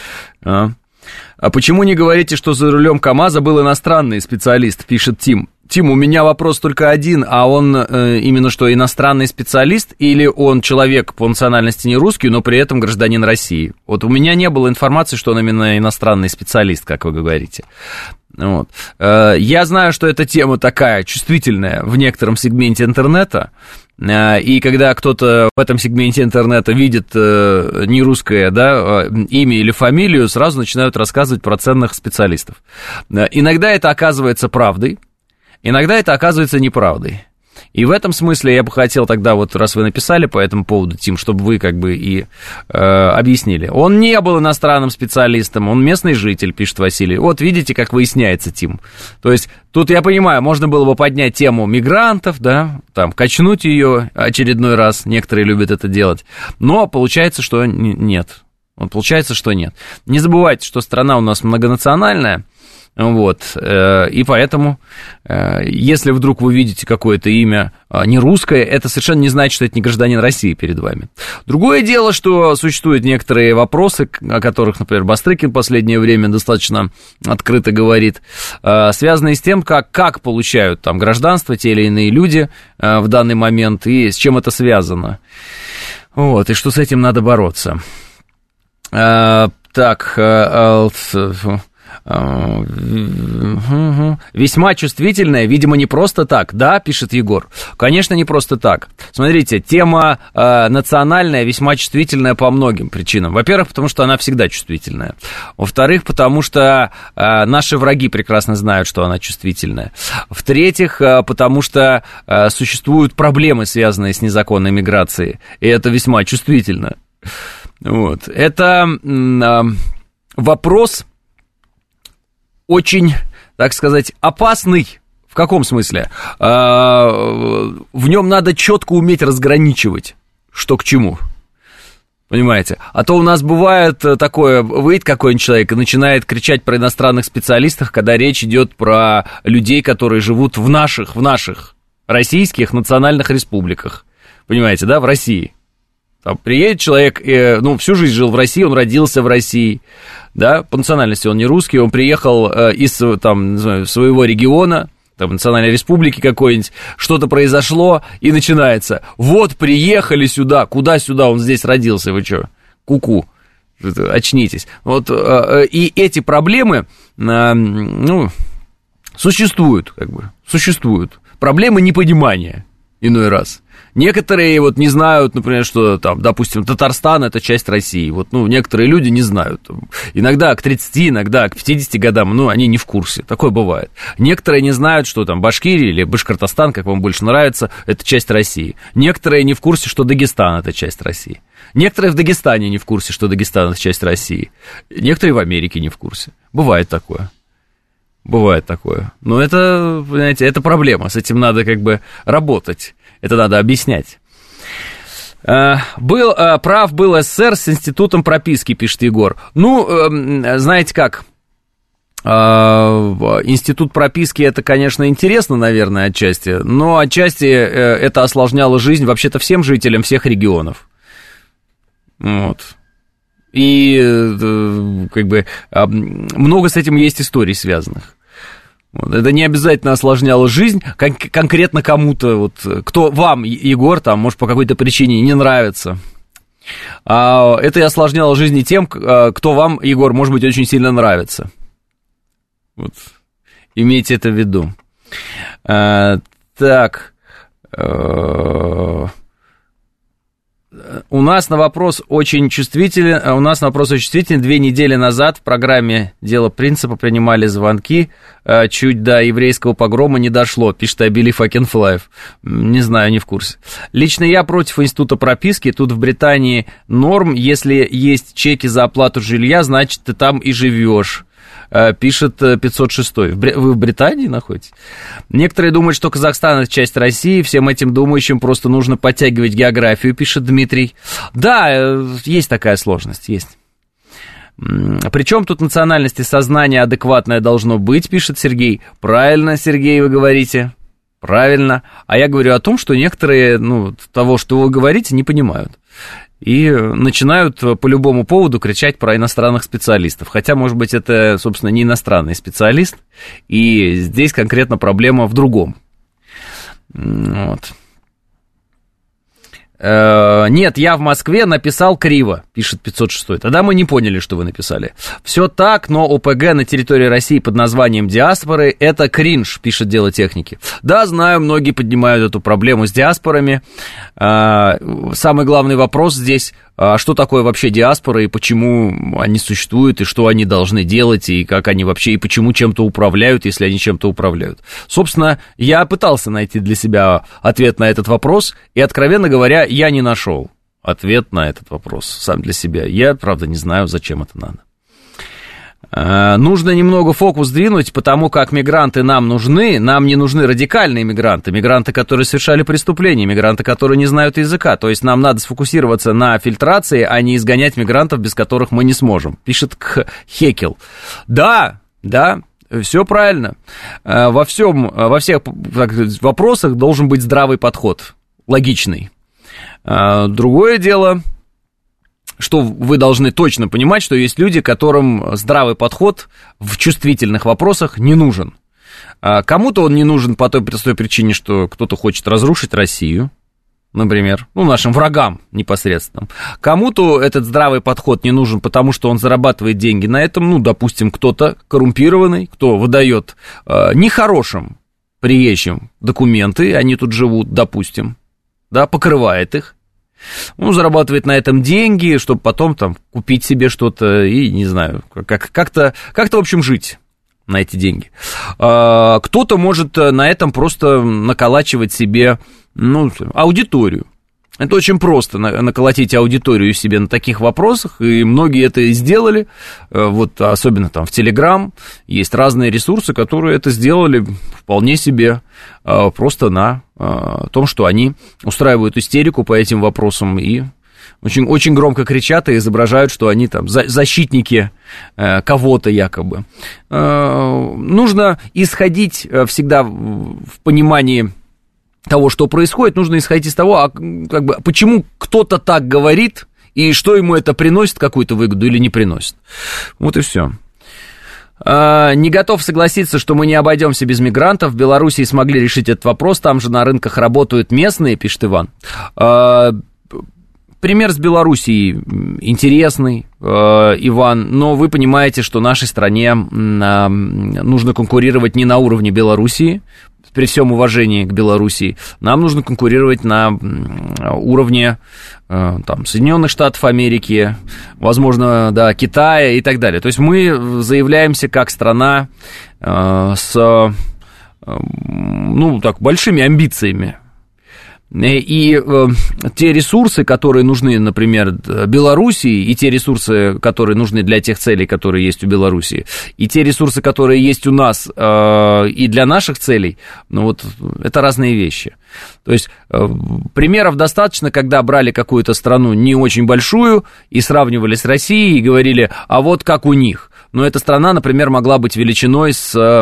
S2: А почему не говорите, что за рулем КамАЗа был иностранный специалист, пишет Тим. Тим, у меня вопрос только один, а он именно что, иностранный специалист, или он человек по национальности не русский, но при этом гражданин России? Вот у меня не было информации, что он именно иностранный специалист, как вы говорите. Вот. Я знаю, что эта тема такая чувствительная в некотором сегменте интернета, и когда кто-то в этом сегменте интернета видит нерусское, да, имя или фамилию, сразу начинают рассказывать про ценных специалистов. Иногда это оказывается правдой, иногда это оказывается неправдой. И в этом смысле я бы хотел тогда, вот раз вы написали по этому поводу, Тим, чтобы вы как бы и объяснили. Он не был иностранным специалистом, он местный житель, пишет Василий. Вот видите, как выясняется, Тим. То есть тут, я понимаю, можно было бы поднять тему мигрантов, да, там, качнуть ее очередной раз, некоторые любят это делать, но получается, что нет. Получается, что нет. Не забывайте, что страна у нас многонациональная. Вот, и поэтому, если вдруг вы видите какое-то имя не русское, это совершенно не значит, что это не гражданин России перед вами. Другое дело, что существуют некоторые вопросы, о которых, например, Бастрыкин в последнее время достаточно открыто говорит, связанные с тем, как получают там гражданство те или иные люди в данный момент, и с чем это связано. Вот, и что с этим надо бороться. Так, Весьма чувствительная, видимо, не просто так, да, пишет Егор? Конечно, не просто так. Смотрите, тема национальная весьма чувствительная по многим причинам. Во-первых, потому что она всегда чувствительная. Во-вторых, потому что наши враги прекрасно знают, что она чувствительная. В-третьих, потому что существуют проблемы, связанные с незаконной миграцией, и это весьма чувствительно. Вот. Это вопрос очень, так сказать, опасный. В каком смысле? В нем надо четко уметь разграничивать, что к чему. Понимаете? А то у нас бывает такое, выйдет какой-нибудь человек и начинает кричать про иностранных специалистов, когда речь идет про людей, которые живут в наших российских национальных республиках. Понимаете, да, в России. Там приедет человек, всю жизнь жил в России, он родился в России, да, по национальности он не русский, он приехал из, там, не знаю, своего региона, там, национальной республики какой-нибудь, что-то произошло, и начинается, вот, приехали сюда, куда сюда, он здесь родился, вы что, ку-ку, очнитесь. Вот, и эти проблемы, существуют, существуют, проблемы непонимания иной раз. Некоторые вот не знают, например, что там, допустим, Татарстан – это часть России. Вот, некоторые люди не знают. Иногда к 30, иногда к 50 годам, они не в курсе. Такое бывает. Некоторые не знают, что там Башкирия или Башкортостан, как вам больше нравится, это часть России. Некоторые не в курсе, что Дагестан – это часть России. Некоторые в Дагестане не в курсе, что Дагестан – это часть России. Некоторые в Америке не в курсе. Бывает такое. Бывает такое. Но это, понимаете, это проблема. С этим надо работать. Это надо объяснять. Прав был СССР с институтом прописки, пишет Егор. Знаете как, институт прописки, это, конечно, интересно, наверное, отчасти, но отчасти это осложняло жизнь вообще-то всем жителям всех регионов. Вот. И, много с этим есть историй связанных. Это не обязательно осложняло жизнь конкретно кому-то, кто вам, Егор, там, может, по какой-то причине не нравится. А это и осложняло жизнь и тем, кто вам, Егор, может быть, очень сильно нравится. Вот. Имейте это в виду. Так. У нас на вопрос очень чувствителен. 2 недели назад в программе «Дело принципа» принимали звонки. Чуть до еврейского погрома не дошло, пишет I believe I can fly. Не знаю, не в курсе. Лично я против института прописки. Тут в Британии норм. Если есть чеки за оплату жилья, значит, ты там и живешь. Пишет 506. Вы в Британии находитесь? Некоторые думают, что Казахстан – это часть России. Всем этим думающим просто нужно подтягивать географию, пишет Дмитрий. Да, есть такая сложность, есть. Причем тут национальность и сознание адекватное должно быть, пишет Сергей. Правильно, Сергей, вы говорите. Правильно. А я говорю о том, что некоторые, того, что вы говорите, не понимают. И начинают по любому поводу кричать про иностранных специалистов. Хотя, может быть, это, собственно, не иностранный специалист. И здесь конкретно проблема в другом. Вот. Нет, я в Москве написал криво, пишет 506. Тогда мы не поняли, что вы написали. Все так, но ОПГ на территории России под названием диаспоры – это кринж, пишет Дело техники. Да, знаю, многие поднимают эту проблему с диаспорами. Самый главный вопрос здесь – что такое вообще диаспора, и почему они существуют, и что они должны делать, и как они вообще, и почему чем-то управляют, если они чем-то управляют. Собственно, я пытался найти для себя ответ на этот вопрос, и, откровенно говоря, я не нашел ответ на этот вопрос сам для себя. Я, правда, не знаю, зачем это надо. Нужно немного фокус двинуть, потому как мигранты нам нужны. Нам не нужны радикальные мигранты, мигранты, которые совершали преступления, мигранты, которые не знают языка. То есть нам надо сфокусироваться на фильтрации, а не изгонять мигрантов, без которых мы не сможем, пишет Хекел. Да, все правильно. Во всех вопросах должен быть здравый подход, логичный. Другое дело, что вы должны точно понимать, что есть люди, которым здравый подход в чувствительных вопросах не нужен. Кому-то он не нужен по той простой причине, что кто-то хочет разрушить Россию, например, нашим врагам непосредственно. Кому-то этот здравый подход не нужен, потому что он зарабатывает деньги на этом, допустим, кто-то коррумпированный, кто выдает нехорошим приезжим документы, они тут живут, допустим, да, покрывает их. Зарабатывает на этом деньги, чтобы потом там купить себе что-то и, не знаю, как-то, в общем, жить на эти деньги. Кто-то может на этом просто наколачивать себе, аудиторию. Это очень просто, наколотить аудиторию себе на таких вопросах, и многие это и сделали, вот особенно там в Telegram есть разные ресурсы, которые это сделали вполне себе просто на том, что они устраивают истерику по этим вопросам и очень, очень громко кричат и изображают, что они там защитники кого-то якобы. Нужно исходить всегда в понимании того, что происходит, нужно исходить из того, почему кто-то так говорит, и что ему это приносит, какую-то выгоду или не приносит. Вот и все. Не готов согласиться, что мы не обойдемся без мигрантов. В Белоруссии смогли решить этот вопрос, там же на рынках работают местные, пишет Иван. Пример с Белоруссией интересный, Иван, но вы понимаете, что нашей стране нужно конкурировать не на уровне Белоруссии, при всем уважении к Белоруссии, нам нужно конкурировать на уровне Соединенных Штатов Америки, возможно, Китая и так далее. То есть мы заявляемся как страна с большими амбициями. И те ресурсы, которые нужны, например, Белоруссии, и те ресурсы, которые нужны для тех целей, которые есть у Белоруссии, и те ресурсы, которые есть у нас и для наших целей, это разные вещи. То есть примеров достаточно, когда брали какую-то страну не очень большую и сравнивали с Россией и говорили, а вот как у них. Но эта страна, например, могла быть величиной с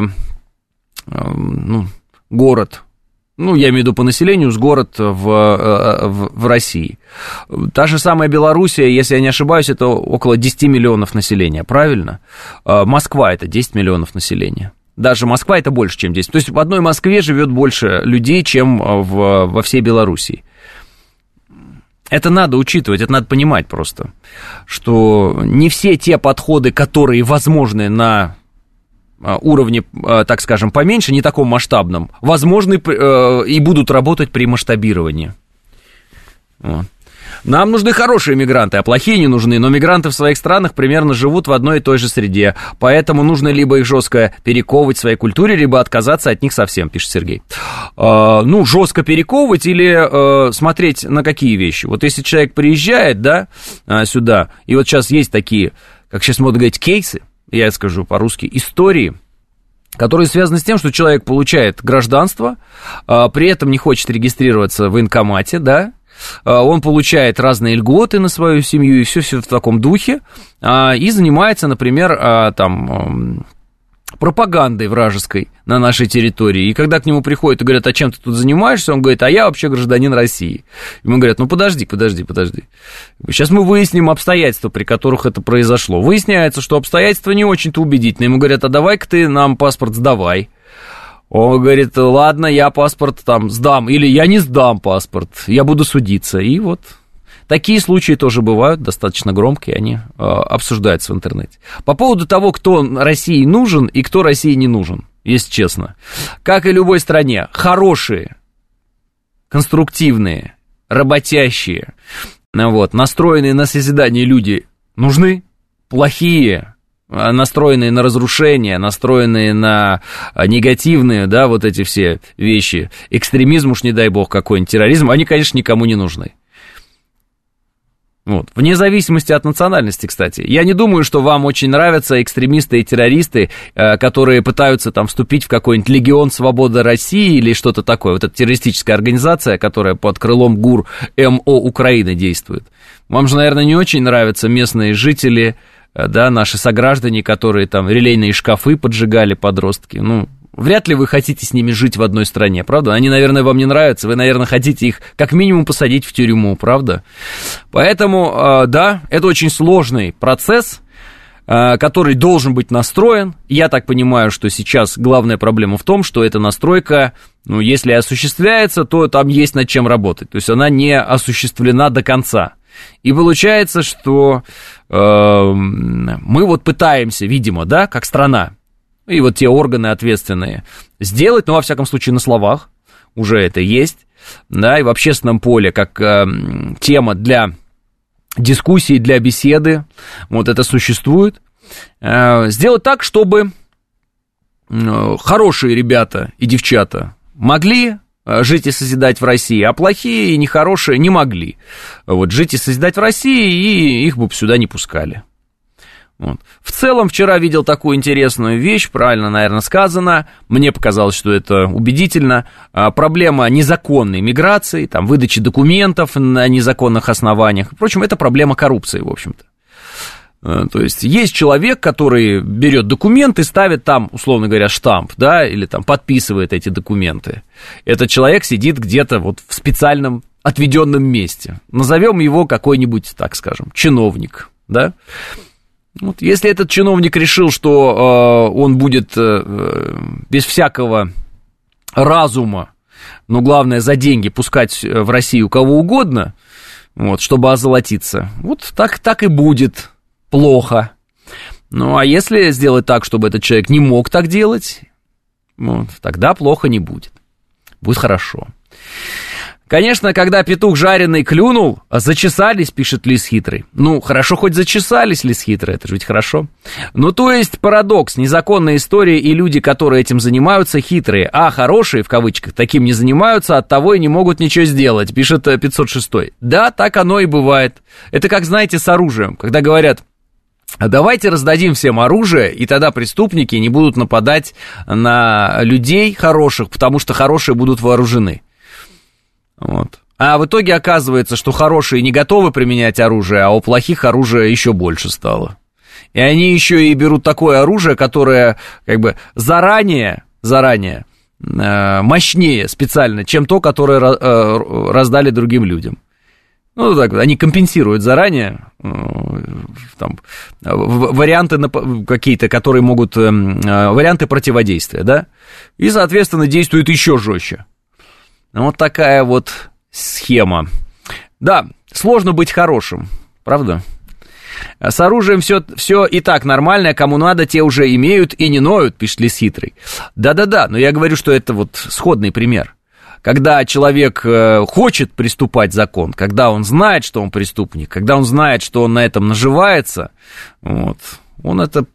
S2: город. Я имею в виду по населению, с город в России. Та же самая Белоруссия, если я не ошибаюсь, это около 10 миллионов населения, правильно? Москва – это 10 миллионов населения. Даже Москва – это больше, чем 10. То есть в одной Москве живет больше людей, чем во всей Белоруссии. Это надо учитывать, это надо понимать просто, что не все те подходы, которые возможны на уровне, так скажем, поменьше, не таком масштабном, возможны и будут работать при масштабировании. Вот. Нам нужны хорошие мигранты, а плохие не нужны, но мигранты в своих странах примерно живут в одной и той же среде, поэтому нужно либо их жестко перековывать в своей культуре, либо отказаться от них совсем, пишет Сергей. Жестко перековывать или смотреть на какие вещи. Вот если человек приезжает, сюда, и вот сейчас есть такие, как сейчас модно говорить, кейсы, я скажу по-русски, истории, которые связаны с тем, что человек получает гражданство, при этом не хочет регистрироваться в военкомате, он получает разные льготы на свою семью и все в таком духе, и занимается, например, пропагандой вражеской на нашей территории. И когда к нему приходят и говорят, а чем ты тут занимаешься, он говорит, а я вообще гражданин России. Ему говорят, подожди. Сейчас мы выясним обстоятельства, при которых это произошло. Выясняется, что обстоятельства не очень-то убедительные. Ему говорят, а давай-ка ты нам паспорт сдавай. Он говорит, ладно, я паспорт сдам, или я не сдам паспорт, я буду судиться. И вот такие случаи тоже бывают, достаточно громкие, они обсуждаются в интернете. По поводу того, кто России нужен и кто России не нужен, если честно. Как и любой стране, хорошие, конструктивные, работящие, настроенные на созидание люди нужны, плохие, настроенные на разрушение, настроенные на негативные, вот эти все вещи, экстремизм, уж не дай бог какой-нибудь, терроризм, они, конечно, никому не нужны. Вне зависимости от национальности, кстати. Я не думаю, что вам очень нравятся экстремисты и террористы, которые пытаются вступить в какой-нибудь легион свободы России или что-то такое. Вот эта террористическая организация, которая под крылом ГУР МО Украины действует. Вам же, наверное, не очень нравятся местные жители, наши сограждане, которые релейные шкафы поджигали, подростки. Вряд ли вы хотите с ними жить в одной стране, правда? Они, наверное, вам не нравятся, вы, наверное, хотите их как минимум посадить в тюрьму, правда? Поэтому, это очень сложный процесс, который должен быть настроен. Я так понимаю, что сейчас главная проблема в том, что эта настройка, ну, если осуществляется, то там есть над чем работать. То есть она не осуществлена до конца. И получается, что мы вот пытаемся, видимо, да, как страна, и вот те органы ответственные, сделать, ну, во всяком случае, на словах, уже это есть, да, и в общественном поле, как тема для дискуссии, для беседы, вот это существует, сделать так, чтобы хорошие ребята и девчата могли жить и созидать в России, а плохие и нехорошие не могли вот жить и созидать в России, и их бы сюда не пускали. Вот. В целом, вчера видел такую интересную вещь, правильно, наверное, сказано, мне показалось, что это убедительно. Проблема незаконной миграции, там, выдачи документов на незаконных основаниях. Впрочем, это проблема коррупции, в общем-то. То есть человек, который берет документы, ставит там, условно говоря, штамп, да, или там подписывает эти документы. Этот человек сидит где-то вот в специальном отведенном месте. Назовем его какой-нибудь, так скажем, чиновник, да. Вот, если этот чиновник решил, что он будет без всякого разума, но главное за деньги пускать в Россию кого угодно, вот, чтобы озолотиться, вот так и будет плохо. Ну, а если сделать так, чтобы этот человек не мог так делать, вот, тогда плохо не будет. Будет хорошо. Конечно, когда петух жареный клюнул, зачесались, пишет Лис Хитрый. Ну, хорошо, хоть зачесались, Лис Хитрый, это же ведь хорошо. Ну, то есть, парадокс, незаконная история, и люди, которые этим занимаются, хитрые, а хорошие, в кавычках, таким не занимаются, оттого и не могут ничего сделать, пишет 506. Да, так оно и бывает. Это как, знаете, с оружием, когда говорят: а давайте раздадим всем оружие, и тогда преступники не будут нападать на людей хороших, потому что хорошие будут вооружены. Вот. А в итоге оказывается, что хорошие не готовы применять оружие, а у плохих оружия еще больше стало. И они еще и берут такое оружие, которое как бы заранее мощнее специально, чем то, которое раздали другим людям. Ну, так, они компенсируют заранее там, варианты какие-то, которые могут, варианты противодействия, да, и, соответственно, действуют еще жестче. Вот такая вот схема. Да, сложно быть хорошим, правда? С оружием все и так нормально, кому надо, те уже имеют и не ноют, пишет Лис Хитрый. Да-да-да, но я говорю, что это вот сходный пример. Когда человек хочет приступать закон, когда он знает, что он преступник, когда он знает, что он на этом наживается, вот, он это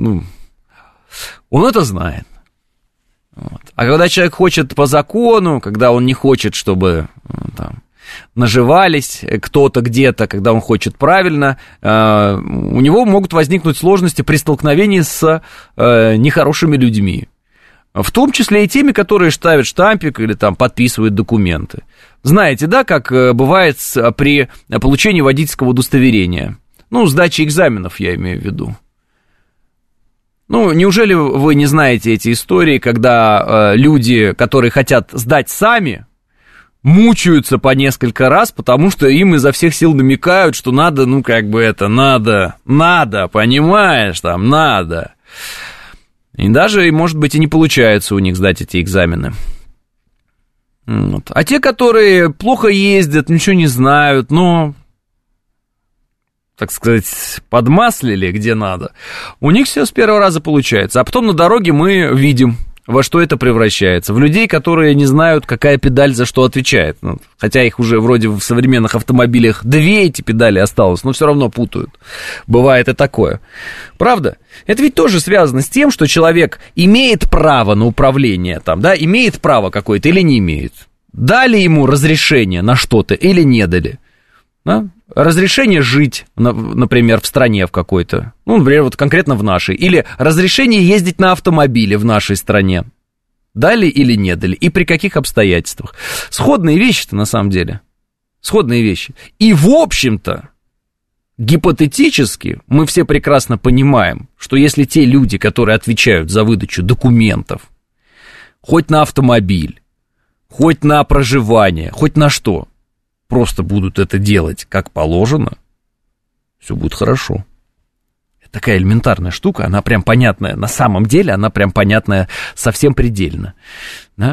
S2: знает. Вот. А когда человек хочет по закону, когда он не хочет, чтобы там наживались кто-то где-то, когда он хочет правильно, у него могут возникнуть сложности при столкновении с нехорошими людьми. В том числе и теми, которые ставят штампик или там подписывают документы. Знаете, да, как бывает при получении водительского удостоверения? Ну, сдачи экзаменов я имею в виду. Ну, неужели вы не знаете эти истории, когда люди, которые хотят сдать сами, мучаются по несколько раз, потому что им изо всех сил намекают, что надо, ну, как бы это, надо, понимаешь, там, надо. И даже, может быть, и не получается у них сдать эти экзамены. Вот. А те, которые плохо ездят, ничего не знают, но, так сказать, подмаслили где надо, у них все с первого раза получается. А потом на дороге мы видим, во что это превращается. В людей, которые не знают, какая педаль за что отвечает. Ну, хотя их уже вроде в современных автомобилях 2 эти педали осталось, но все равно путают. Бывает и такое. Правда? Это ведь тоже связано с тем, что человек имеет право на управление, там, да, имеет право какое-то или не имеет. Дали ему разрешение на что-то или не дали. Да? Разрешение жить, например, в стране в какой-то, ну, например, вот конкретно в нашей, или разрешение ездить на автомобиле в нашей стране. Дали или не дали, и при каких обстоятельствах. Сходные вещи-то на самом деле. Сходные вещи. И в общем-то, гипотетически, мы все прекрасно понимаем, что если те люди, которые отвечают за выдачу документов, хоть на автомобиль, хоть на проживание, хоть на что, просто будут это делать как положено, все будет хорошо. такая элементарная штука, она прям понятная, на самом деле она прям понятная совсем предельно, да?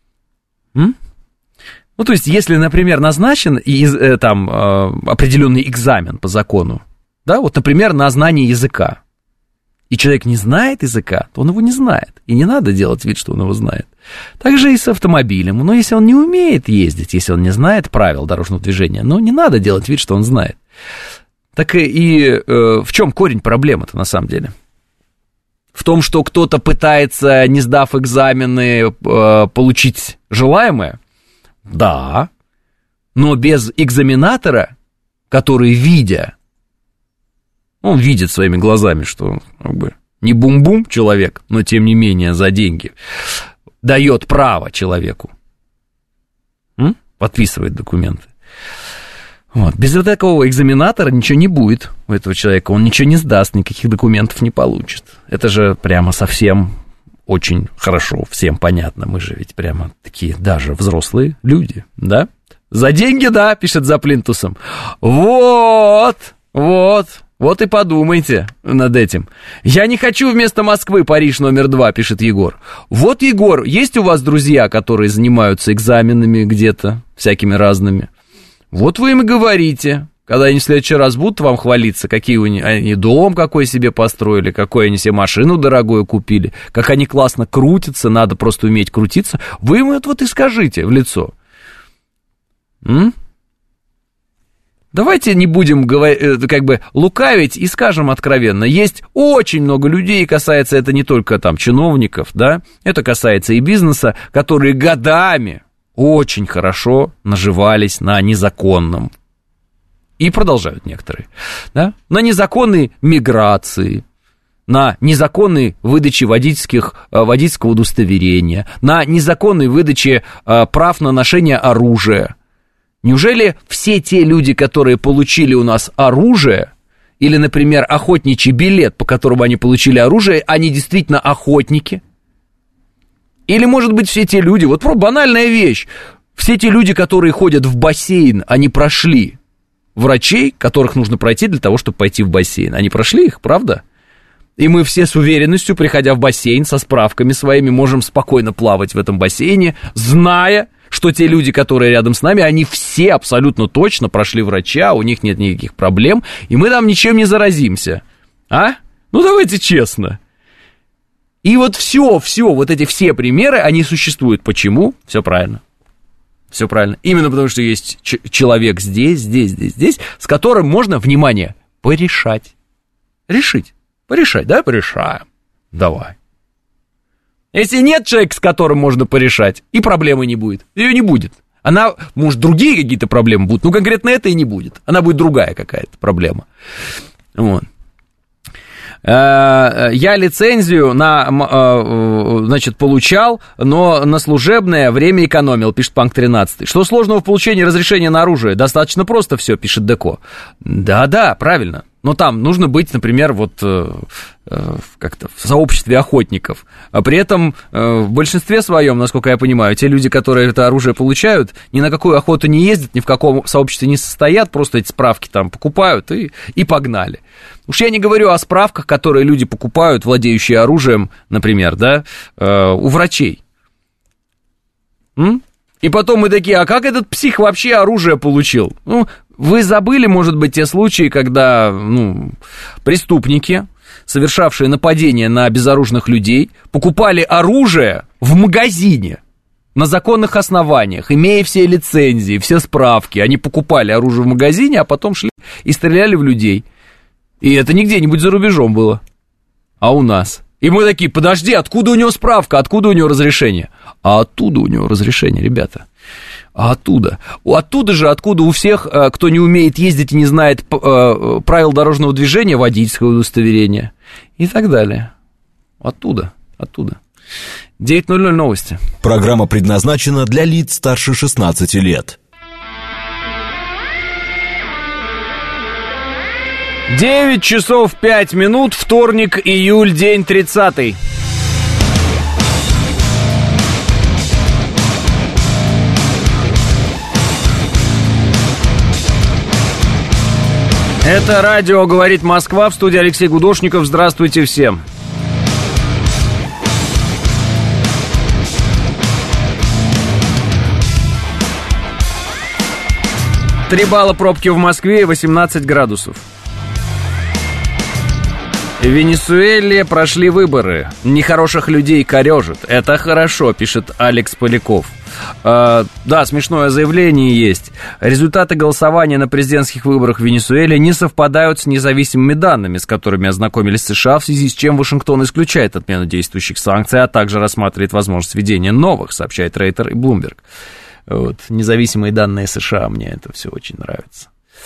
S2: Ну, то есть, если, например, назначен определенный экзамен по закону, да, вот, например, на знание языка, и человек не знает языка, то он его не знает, и не надо делать вид, что он его знает. Так же и с автомобилем, но если он не умеет ездить, если он не знает правил дорожного движения, ну, не надо делать вид, что он знает. Так и в чем корень проблемы-то на самом деле? В том, что кто-то пытается, не сдав экзамены, получить желаемое? Да, но без экзаменатора, который, он видит своими глазами, что как бы не бум-бум человек, но тем не менее за деньги дает право человеку, подписывает документы. Вот. Без вот такого экзаменатора ничего не будет у этого человека, он ничего не сдаст, никаких документов не получит. Это же прямо совсем очень хорошо, всем понятно, мы же ведь прямо такие даже взрослые люди, да? За деньги, да, пишет за плинтусом. Вот и подумайте над этим. Я не хочу вместо Москвы Париж номер 2, пишет Егор. Вот, Егор, есть у вас друзья, которые занимаются экзаменами где-то, всякими разными? Вот вы им и говорите, когда они в следующий раз будут вам хвалиться, какие они дом какой себе построили, какую они себе машину дорогую купили, как они классно крутятся, надо просто уметь крутиться, вы им это вот и скажите в лицо. Давайте не будем как бы лукавить и скажем откровенно, есть очень много людей, касается это не только там чиновников, да, это касается и бизнеса, которые годами очень хорошо наживались на незаконном. И продолжают некоторые, да, на незаконной миграции, на незаконной выдаче водительского удостоверения, на незаконной выдаче прав на ношение оружия. Неужели все те люди, которые получили у нас оружие, или, например, охотничий билет, по которому они получили оружие, они действительно охотники? Или, может быть, все те люди, вот банальная вещь, все те люди, которые ходят в бассейн, они прошли врачей, которых нужно пройти для того, чтобы пойти в бассейн. Они прошли их, правда? И мы все с уверенностью, приходя в бассейн со справками своими, можем спокойно плавать в этом бассейне, зная, что те люди, которые рядом с нами, они все абсолютно точно прошли врача, у них нет никаких проблем, и мы там ничем не заразимся. А? Ну, давайте честно. И вот все, вот эти все примеры, они существуют. Почему? Все правильно. Все правильно. Именно потому, что есть человек здесь, с которым можно, внимание, порешать. Порешать, да, порешаем. Давай. Если нет человека, с которым можно порешать, и проблемы не будет. Ее не будет. Она, может, другие какие-то проблемы будут, но конкретно это и не будет. Она будет другая какая-то проблема. Вот. Я лицензию получал, но на служебное время экономил, пишет Панк 13. Что сложного в получении разрешения на оружие? Достаточно просто все, пишет Деко. Да, правильно. Но там нужно быть, например, как-то в сообществе охотников. А при этом в большинстве своем, насколько я понимаю, те люди, которые это оружие получают, ни на какую охоту не ездят, ни в каком сообществе не состоят, просто эти справки там покупают и погнали. Уж я не говорю о справках, которые люди покупают, владеющие оружием, например, да, у врачей. И потом мы такие, а как этот псих вообще оружие получил? Ну, вы забыли, может быть, те случаи, когда, преступники, совершавшие нападения на безоружных людей, покупали оружие в магазине на законных основаниях, имея все лицензии, все справки. Они покупали оружие в магазине, а потом шли и стреляли в людей. И это не где-нибудь за рубежом было, а у нас. И мы такие, подожди, откуда у него справка, откуда у него разрешение? А оттуда у него разрешение, ребята. А оттуда. Оттуда же, откуда у всех, кто не умеет ездить и не знает правил дорожного движения, водительского удостоверения и так далее. Оттуда. 9:00 новости.
S1: Программа предназначена для лиц старше 16 лет.
S2: 9 часов 5 минут, вторник, июль, день 30. Это радио «Говорит Москва», в студии Алексей Гудошников. Здравствуйте всем. Три балла пробки в Москве и 18 градусов. В Венесуэле прошли выборы. Нехороших людей корежит. Это хорошо, пишет Алекс Поляков. Да, смешное заявление есть. Результаты голосования на президентских выборах в Венесуэле не совпадают с независимыми данными, с которыми ознакомились США, в связи с чем Вашингтон исключает отмену действующих санкций, а также рассматривает возможность введения новых, сообщает Рейтер и Bloomberg. Вот, независимые данные США, мне это все очень нравится.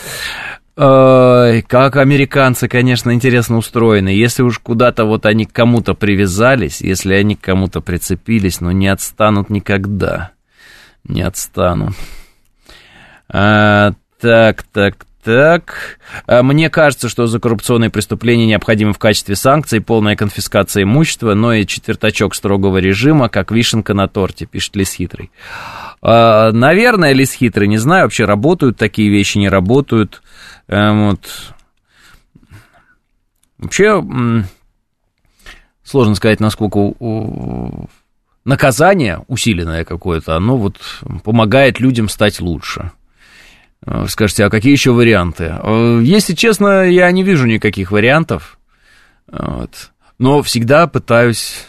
S2: Как американцы, конечно, интересно устроены. Если уж куда-то вот они к кому-то привязались, если они к кому-то прицепились, но не отстанут никогда. Не отстанут. Так. Мне кажется, что за коррупционные преступления необходимы в качестве санкций полная конфискация имущества, но и четвертачок строгого режима, как вишенка на торте, пишет Лис Хитрый. Наверное, Лис Хитрый, не знаю, вообще работают такие вещи, не работают. Вот. Вообще, сложно сказать, насколько наказание усиленное какое-то, оно вот помогает людям стать лучше. Скажете, а какие еще варианты? Если честно, я не вижу никаких вариантов, вот. Но всегда пытаюсь,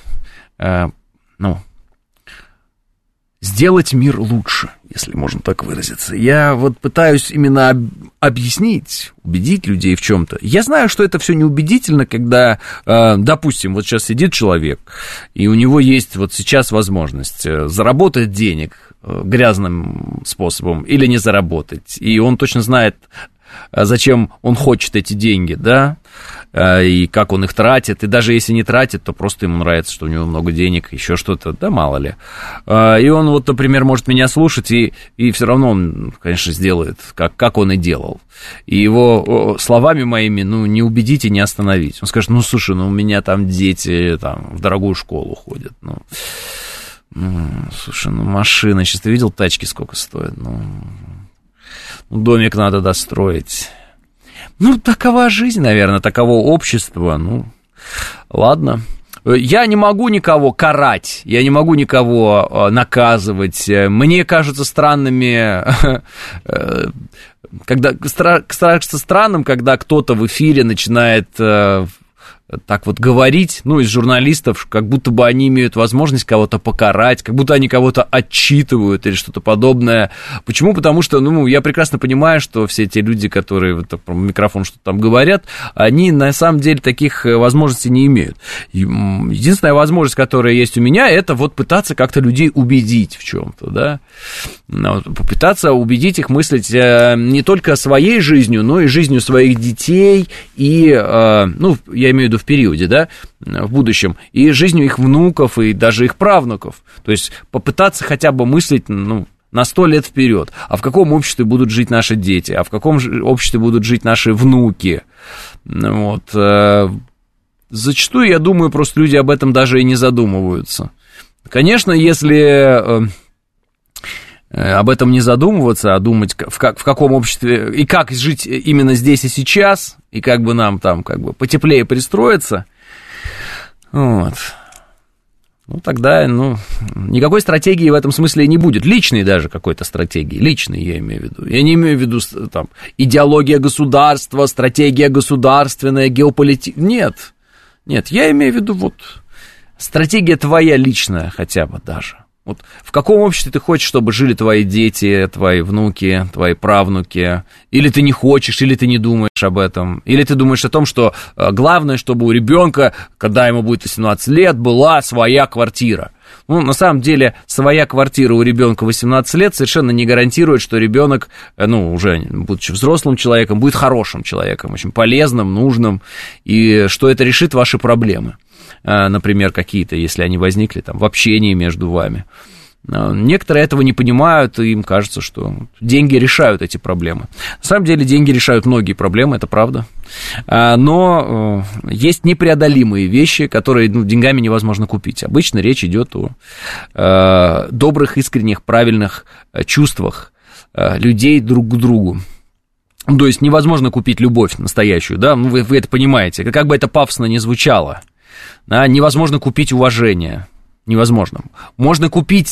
S2: сделать мир лучше, если можно так выразиться. Я вот пытаюсь именно объяснить, убедить людей в чем-то. Я знаю, что это все неубедительно, когда, допустим, вот сейчас сидит человек, и у него есть вот сейчас возможность заработать денег грязным способом или не заработать. И он точно знает, зачем он хочет эти деньги, да, и как он их тратит, и даже если не тратит, то просто ему нравится, что у него много денег, еще что-то, да, мало ли. И он вот, например, может меня слушать, и все равно он, конечно, сделает, как он и делал. И его словами моими, не убедить и не остановить. Он скажет, слушай, у меня там дети там в дорогую школу ходят, слушай, машина, сейчас ты видел, тачки сколько стоят, домик надо достроить. Такова жизнь, наверное, таково общество. Ладно. Я не могу никого карать, я не могу никого наказывать. Мне кажется странными, кажется странным, когда кто-то в эфире начинает так вот говорить, из журналистов, как будто бы они имеют возможность кого-то покарать, как будто они кого-то отчитывают или что-то подобное. Почему? Потому что, я прекрасно понимаю, что все те люди, которые в микрофон что-то там говорят, они на самом деле таких возможностей не имеют. Единственная возможность, которая есть у меня, это вот пытаться как-то людей убедить в чем-то, да, попытаться убедить их мыслить не только своей жизнью, но и жизнью своих детей и, я имею в виду в периоде, да, в будущем, и жизнью их внуков, и даже их правнуков. То есть попытаться хотя бы мыслить, на 100 лет вперед. А в каком обществе будут жить наши дети? А в каком обществе будут жить наши внуки? Вот. Зачастую, я думаю, просто люди об этом даже и не задумываются. Конечно, если об этом не задумываться, а думать, в каком обществе и как жить именно здесь и сейчас, и как бы нам там потеплее пристроиться, вот. Тогда, никакой стратегии в этом смысле не будет. Личной даже какой-то стратегии. Личной я имею в виду. Я не имею в виду там идеология государства, стратегия государственная, геополитика. Нет, я имею в виду стратегия твоя личная хотя бы даже. Вот в каком обществе ты хочешь, чтобы жили твои дети, твои внуки, твои правнуки? Или ты не хочешь, или ты не думаешь об этом? Или ты думаешь о том, что главное, чтобы у ребенка, когда ему будет 18 лет, была своя квартира? На самом деле, своя квартира у ребенка 18 лет совершенно не гарантирует, что ребенок, уже будучи взрослым человеком, будет хорошим человеком, очень полезным, нужным, и что это решит ваши проблемы. Например, какие-то, если они возникли там в общении между вами. Некоторые этого не понимают, и им кажется, что деньги решают эти проблемы. На самом деле деньги решают многие проблемы, это правда. Но есть непреодолимые вещи, которые деньгами невозможно купить. Обычно речь идет о добрых, искренних, правильных чувствах людей друг к другу. То есть невозможно купить любовь настоящую, да, ну, вы это понимаете, как бы это пафосно ни звучало, да? Невозможно купить уважение, невозможно. Можно купить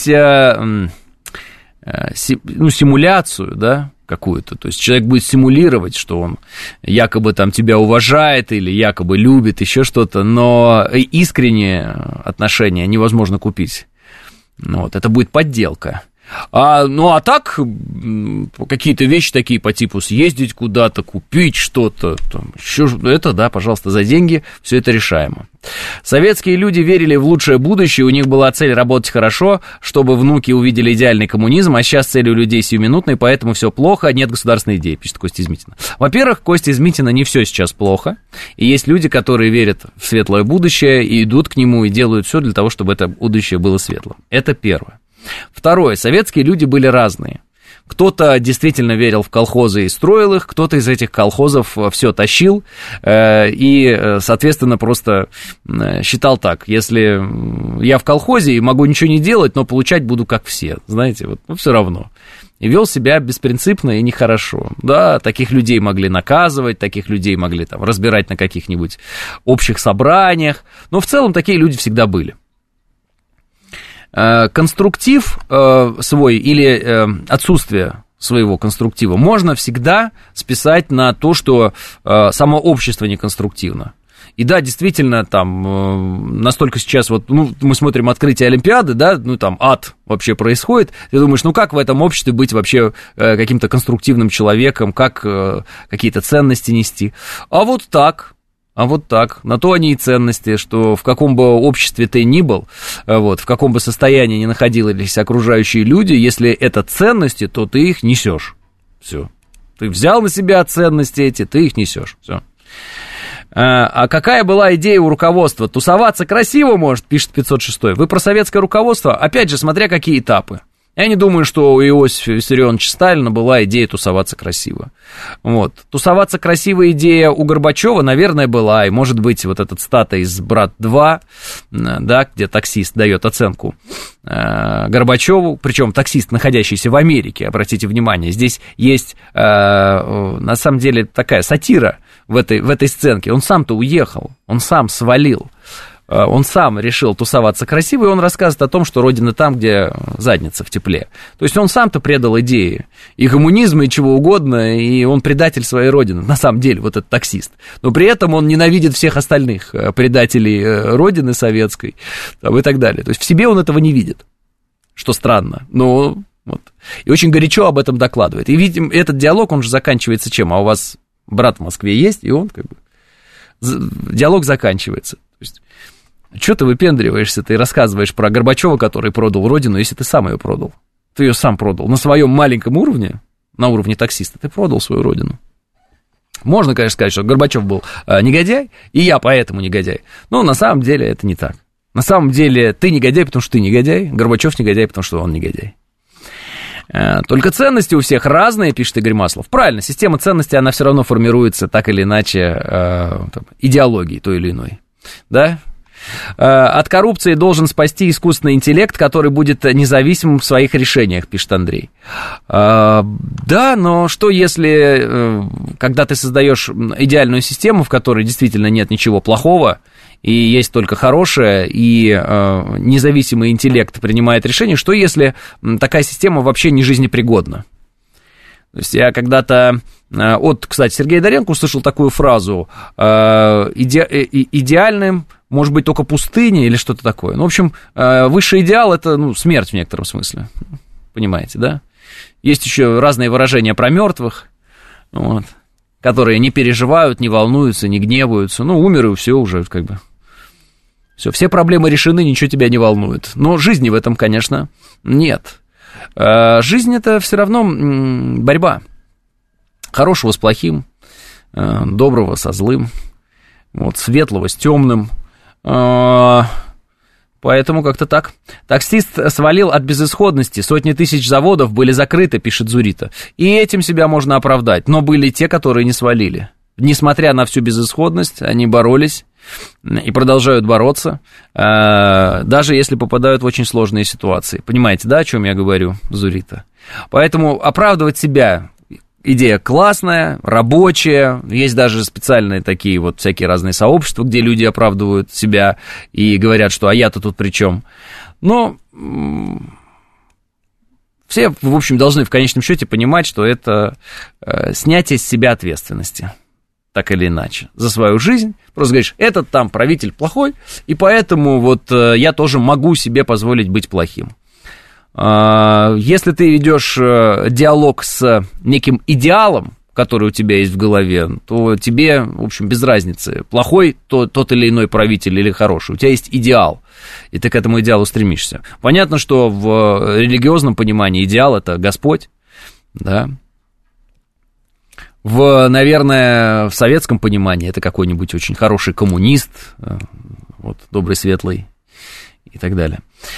S2: симуляцию, да, какую-то, то есть человек будет симулировать, что он якобы там тебя уважает или якобы любит, еще что-то, но искреннее отношение невозможно купить, вот, это будет подделка. А так, какие-то вещи такие по типу съездить куда-то, купить что-то, там, еще, это, да, пожалуйста, за деньги, все это решаемо. Советские люди верили в лучшее будущее, у них была цель работать хорошо, чтобы внуки увидели идеальный коммунизм, а сейчас цель у людей сиюминутная, поэтому все плохо, нет государственной идеи, пишет Костя из Митина. Во-первых, Костя из Митина, не все сейчас плохо, и есть люди, которые верят в светлое будущее и идут к нему и делают все для того, чтобы это будущее было светлым. Это первое. Второе. Советские люди были разные. Кто-то действительно верил в колхозы и строил их, кто-то из этих колхозов все тащил и, соответственно, просто считал так: если я в колхозе и могу ничего не делать, но получать буду как все, знаете, вот, ну, все равно. И вел себя беспринципно и нехорошо. Да, таких людей могли наказывать, таких людей могли там разбирать на каких-нибудь общих собраниях, но в целом такие люди всегда были. Конструктив свой или отсутствие своего конструктива можно всегда списать на то, что само общество неконструктивно. И да, действительно, там настолько сейчас вот, ну, мы смотрим открытие Олимпиады, да, ну, там ад вообще происходит, ты думаешь, ну, как в этом обществе быть вообще каким-то конструктивным человеком, как какие-то ценности нести? А вот так, на то они и ценности, что в каком бы обществе ты ни был, вот, в каком бы состоянии ни находились окружающие люди, если это ценности, то ты их несешь. Все. Ты взял на себя ценности эти, ты их несешь. Все. А какая была идея у руководства? Тусоваться красиво, может, пишет 506. Вы про советское руководство? Опять же, смотря какие этапы. Я не думаю, что у Иосифа Виссарионовича Сталина была идея тусоваться красиво. Вот. Тусоваться красиво идея у Горбачева, наверное, была. И, может быть, вот этот стата из «Брат-2», да, где таксист дает оценку Горбачеву, причем таксист, находящийся в Америке, обратите внимание, здесь есть, на самом деле, такая сатира в этой сценке. Он сам-то уехал, он сам свалил. Он сам решил тусоваться красиво, и он рассказывает о том, что родина там, где задница в тепле. То есть он сам-то предал идеи и коммунизма, и чего угодно, и он предатель своей родины, на самом деле, вот этот таксист. Но при этом он ненавидит всех остальных предателей родины советской, там, и так далее. То есть в себе он этого не видит, что странно, но вот. И очень горячо об этом докладывает. И, видим, этот диалог, он же заканчивается чем? А у вас брат в Москве есть, и он как бы... Диалог заканчивается. То есть... Чего ты выпендриваешься, ты рассказываешь про Горбачева, который продал родину, если ты сам ее продал? Ты ее сам продал. На своем маленьком уровне, на уровне таксиста, ты продал свою родину. Можно, конечно, сказать, что Горбачев был негодяй, и я поэтому негодяй. Но на самом деле это не так. На самом деле ты негодяй, потому что ты негодяй, Горбачев негодяй, потому что он негодяй. Только ценности у всех разные, пишет Игорь Маслов. Правильно, система ценностей, она все равно формируется так или иначе идеологией той или иной. Да? От коррупции должен спасти искусственный интеллект, который будет независимым в своих решениях, пишет Андрей. Да, но что если, когда ты создаешь идеальную систему, в которой действительно нет ничего плохого, и есть только хорошее, и независимый интеллект принимает решение, что если такая система вообще не жизнепригодна? То есть я когда-то кстати, Сергея Доренко услышал такую фразу: идеальным может быть только пустыня или что-то такое. Ну, в общем, высший идеал – это, ну, смерть в некотором смысле. Понимаете, да? Есть еще разные выражения про мертвых, вот, которые не переживают, не волнуются, не гневаются. Ну, умер, и все уже как бы. Все проблемы решены, ничего тебя не волнует. Но жизни в этом, конечно, нет. Жизнь – это все равно борьба. Хорошего с плохим, доброго со злым, вот, светлого с темным. Поэтому как-то так. Таксист свалил от безысходности, сотни тысяч заводов были закрыты, пишет Зурита. И этим себя можно оправдать. Но были те, которые не свалили. Несмотря на всю безысходность, они боролись и продолжают бороться, даже если попадают в очень сложные ситуации. Понимаете, да, о чем я говорю, Зурита? Поэтому оправдывать себя идея классная, рабочая, есть даже специальные такие вот всякие разные сообщества, где люди оправдывают себя и говорят, что «а я-то тут при чем?». Но все, в общем, должны в конечном счете понимать, что это снятие с себя ответственности, так или иначе, за свою жизнь. Просто говоришь, этот там правитель плохой, и поэтому вот я тоже могу себе позволить быть плохим. Если ты ведешь диалог с неким идеалом, который у тебя есть в голове, то тебе, в общем, без разницы, плохой тот или иной правитель или хороший. У тебя есть идеал, и ты к этому идеалу стремишься. Понятно, что в религиозном понимании идеал – это Господь, да. Наверное, в советском понимании это какой-нибудь очень хороший коммунист, вот, добрый, светлый и так далее.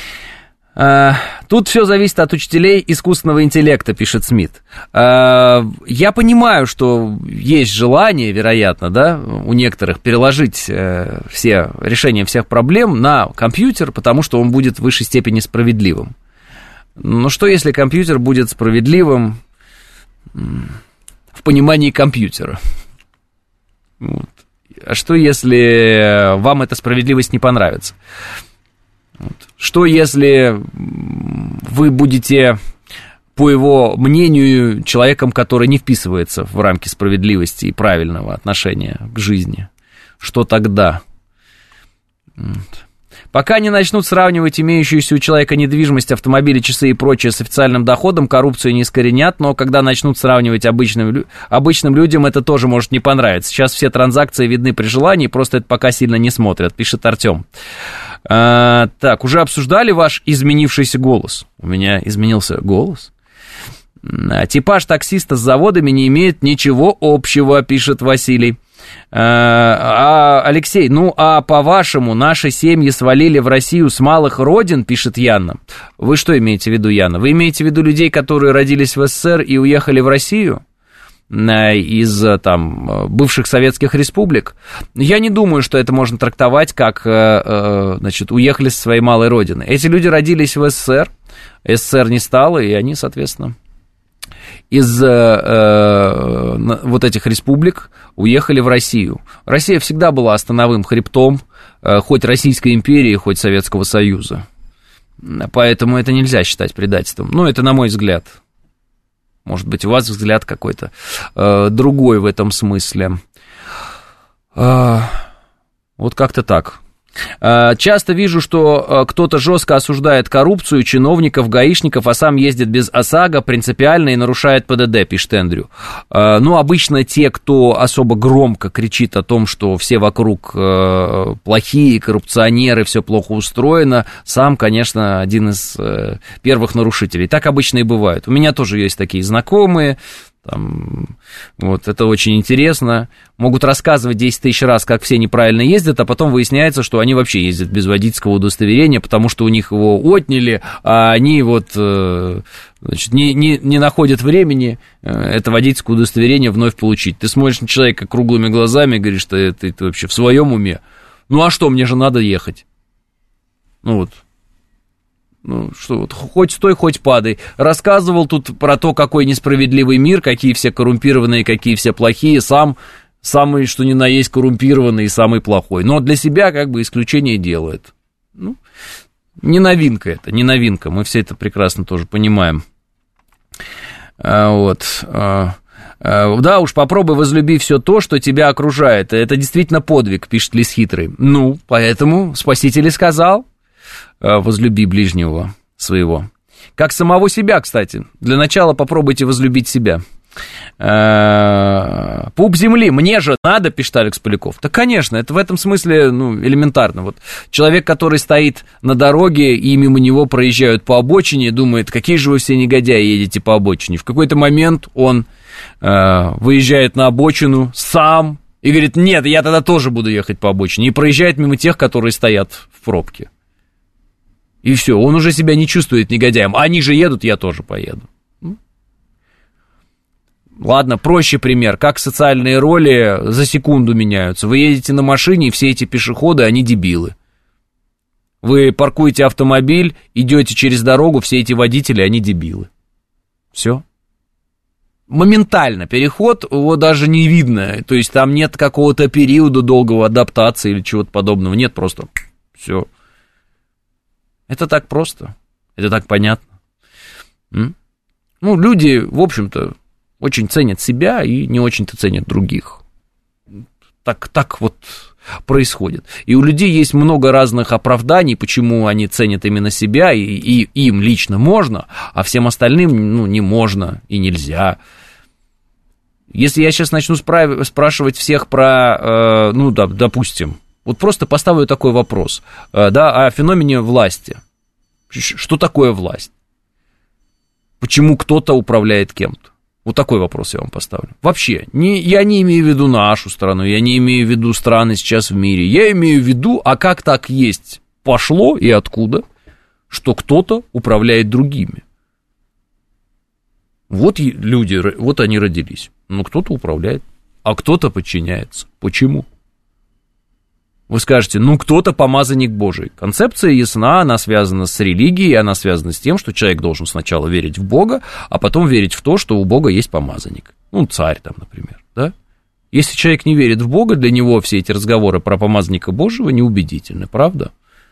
S2: Тут все зависит от учителей искусственного интеллекта, пишет Смит. Я понимаю, что есть желание, вероятно, да, у некоторых переложить все решения всех проблем на компьютер, потому что он будет в высшей степени справедливым. Но что, если компьютер будет справедливым в понимании компьютера? Вот. А что, если вам эта справедливость не понравится? Вот. Что, если вы будете, по его мнению, человеком, который не вписывается в рамки справедливости и правильного отношения к жизни? Что тогда? Вот. Пока не начнут сравнивать имеющуюся у человека недвижимость, автомобили, часы и прочее с официальным доходом, коррупцию не искоренят, но когда начнут сравнивать обычным людям, это тоже может не понравиться. Сейчас все транзакции видны при желании, просто это пока сильно не смотрят, пишет Артем. Так, уже обсуждали ваш изменившийся голос? У меня изменился голос? Типаж таксиста с заводами не имеет ничего общего, пишет Василий. Алексей, по-вашему, наши семьи свалили в Россию с малых родин, пишет Яна. Вы что имеете в виду, Яна? Вы имеете в виду людей, которые родились в СССР и уехали в Россию? Из там бывших советских республик? Я не думаю, что это можно трактовать как, значит, уехали со своей малой родины. Эти люди родились в СССР, СССР не стало, и они, соответственно, из вот этих республик уехали в Россию. Россия всегда была становым хребтом, хоть Российской империи, хоть Советского Союза. Поэтому это нельзя считать предательством. Ну, это на мой взгляд. Может быть, у вас взгляд какой-то другой в этом смысле. Вот как-то так. Часто вижу, что кто-то жестко осуждает коррупцию чиновников, гаишников, а сам ездит без ОСАГО принципиально и нарушает ПДД, пишет Эндрю. Обычно те, кто особо громко кричит о том, что все вокруг плохие, коррупционеры, все плохо устроено, сам, конечно, один из первых нарушителей. Так обычно и бывает. У меня тоже есть такие знакомые. Там, вот, это очень интересно. Могут рассказывать 10 тысяч раз, как все неправильно ездят, а потом выясняется, что они вообще ездят без водительского удостоверения, потому что у них его отняли, а они вот, значит, не находят времени это водительское удостоверение вновь получить. Ты смотришь на человека круглыми глазами и говоришь, что ты вообще в своем уме. Ну а что, мне же надо ехать. Ну вот. Ну, что вот, хоть стой, хоть падай. Рассказывал тут про то, какой несправедливый мир, какие все коррумпированные, какие все плохие. Сам самый, что ни на есть, коррумпированный и самый плохой. Но для себя как бы исключение делает. Ну, не новинка это, не новинка. Мы все это прекрасно тоже понимаем. Вот. Да уж, попробуй возлюби все то, что тебя окружает. Это действительно подвиг, пишет Лис Хитрый. Ну, поэтому Спаситель и сказал: возлюби ближнего своего. Как самого себя, кстати. Для начала попробуйте возлюбить себя. Пуп земли, мне же надо, пишет Алекс Поляков. Да, конечно, это в этом смысле, элементарно. Вот человек, который стоит на дороге, и мимо него проезжают по обочине, думает, какие же вы все негодяи едете по обочине. В какой-то момент он выезжает на обочину сам и говорит, нет, я тогда тоже буду ехать по обочине. И проезжает мимо тех, которые стоят в пробке. И все, он уже себя не чувствует негодяем. Они же едут, я тоже поеду. Ладно, проще пример. Как социальные роли за секунду меняются. Вы едете на машине, и все эти пешеходы, они дебилы. Вы паркуете автомобиль, идете через дорогу, все эти водители, они дебилы. Все. моментально переход, его даже не видно, то есть там нет какого-то периода долгого адаптации или чего-то подобного, нет, просто все. Это так просто, это так понятно. Ну, люди, в общем-то, очень ценят себя и не очень-то ценят других. Так вот происходит. И у людей есть много разных оправданий, почему они ценят именно себя, и им лично можно, а всем остальным, ну, не можно и нельзя. Если я сейчас начну спрашивать всех про, ну, да, допустим, вот просто поставлю такой вопрос, да, о феномене власти. Что такое власть? Почему кто-то управляет кем-то? Вот такой вопрос я вам поставлю. Вообще, я не имею в виду нашу страну, я не имею в виду страны сейчас в мире. Я имею в виду, а как так есть, пошло и откуда, что кто-то управляет другими. Вот люди, вот они родились. Ну, кто-то управляет, а кто-то подчиняется. Почему? Вы скажете, ну, кто-то помазанник Божий. Концепция ясна, она связана с религией, она связана с тем, что человек должен сначала верить в Бога, а потом верить в то, что у Бога есть помазанник. Ну, царь там, например, да? Если человек не верит в Бога, для него все эти разговоры про помазанника Божьего неубедительны, правда?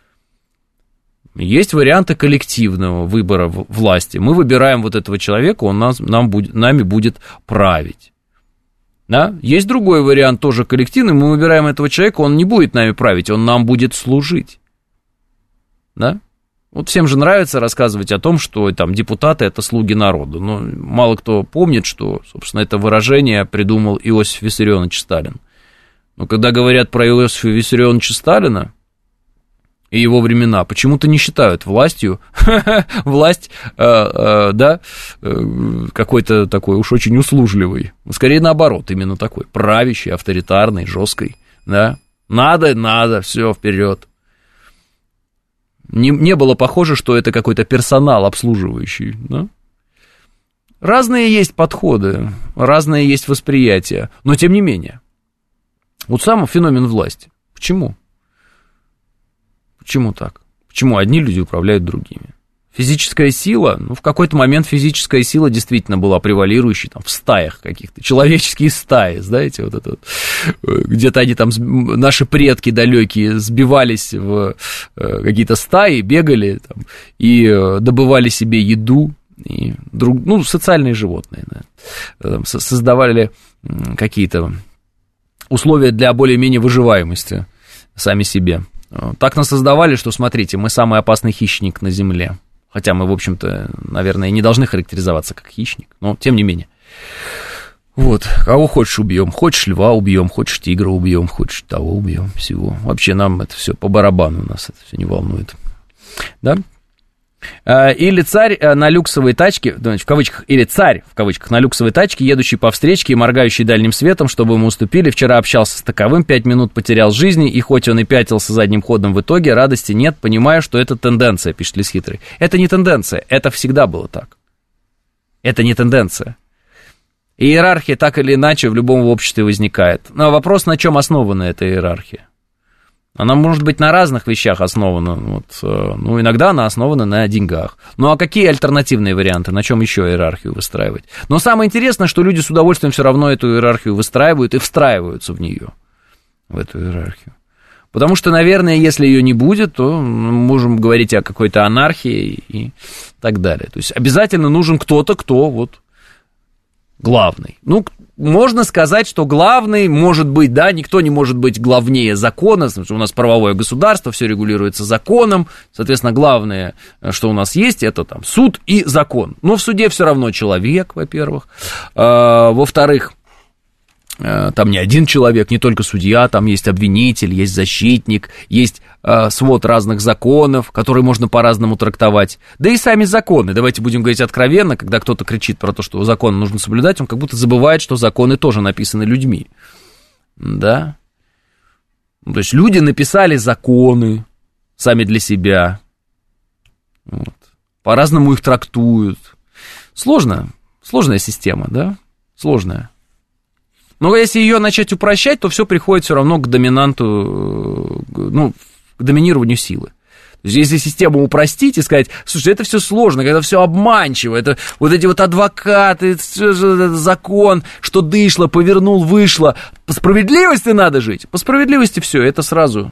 S2: Есть варианты коллективного выбора власти. Мы выбираем вот этого человека, он нами будет править. Да? Есть другой вариант, тоже коллективный, мы выбираем этого человека, он не будет нами править, он нам будет служить. Да? Вот всем же нравится рассказывать о том, что там депутаты – это слуги народа, но мало кто помнит, что, собственно, это выражение придумал Иосиф Виссарионович Сталин. Но когда говорят про Иосифа Виссарионовича Сталина и его времена, почему-то не считают властью, власть, да, какой-то такой уж очень услужливый, скорее наоборот, именно такой, правящий, авторитарный, жесткий, да, надо, все, вперед. Не было похоже, что это какой-то персонал обслуживающий, да? Разные есть подходы, разные есть восприятия, но тем не менее, вот сам феномен власти, почему? Почему так? Почему одни люди управляют другими? Физическая сила, ну, в какой-то момент физическая сила действительно была превалирующей там, в стаях каких-то, человеческие стаи, знаете, вот это вот, где-то они там, наши предки далекие, сбивались в какие-то стаи, бегали там, и добывали себе еду, и ну, социальные животные, да, создавали какие-то условия для более-менее выживаемости сами себе. Так нас создавали, что, смотрите, мы самый опасный хищник на Земле. Хотя мы, в общем-то, наверное, не должны характеризоваться как хищник, но тем не менее. Вот, кого хочешь убьем, хочешь льва убьем, хочешь тигра убьем, хочешь того убьем, всего. Вообще нам это все по барабану, нас это все не волнует. Да? Или царь на люксовой тачке, в кавычках, или царь, в кавычках, на люксовой тачке, едущий по встречке и моргающий дальним светом, чтобы ему уступили. Вчера общался с таковым, 5 минут потерял жизни, и хоть он и пятился задним ходом в итоге, радости нет, понимаю, что это тенденция, пишет Лис Хитрый. Это не тенденция, это всегда было так. Это не тенденция. Иерархия так или иначе в любом обществе возникает. Но вопрос, на чем основана эта иерархия? Она может быть на разных вещах основана, вот, ну, иногда она основана на деньгах. Ну, а какие альтернативные варианты, на чем еще иерархию выстраивать? Но самое интересное, что люди с удовольствием все равно эту иерархию выстраивают и встраиваются в нее, в эту иерархию. Потому что, наверное, если ее не будет, то мы можем говорить о какой-то анархии и так далее. То есть обязательно нужен кто-то, кто вот главный. Ну, можно сказать, что главный может быть, да, никто не может быть главнее закона, потому что у нас правовое государство, все регулируется законом, соответственно, главное, что у нас есть, это там суд и закон. Но в суде все равно человек, во-первых, во-вторых, там не один человек, не только судья, там есть обвинитель, есть защитник, есть свод разных законов, которые можно по-разному трактовать. Да и сами законы, давайте будем говорить откровенно, когда кто-то кричит про то, что закон нужно соблюдать, он как будто забывает, что законы тоже написаны людьми. Да? То есть люди написали законы сами для себя, вот. По-разному их трактуют. Сложная система, да? Сложная. Но если ее начать упрощать, то все приходит все равно к доминанту, ну, к доминированию силы. То Если систему упростить и сказать, слушай, это все сложно, это все обманчиво, это вот эти вот адвокаты, закон, что дышло, повернул, вышло. По справедливости надо жить. По справедливости все, это сразу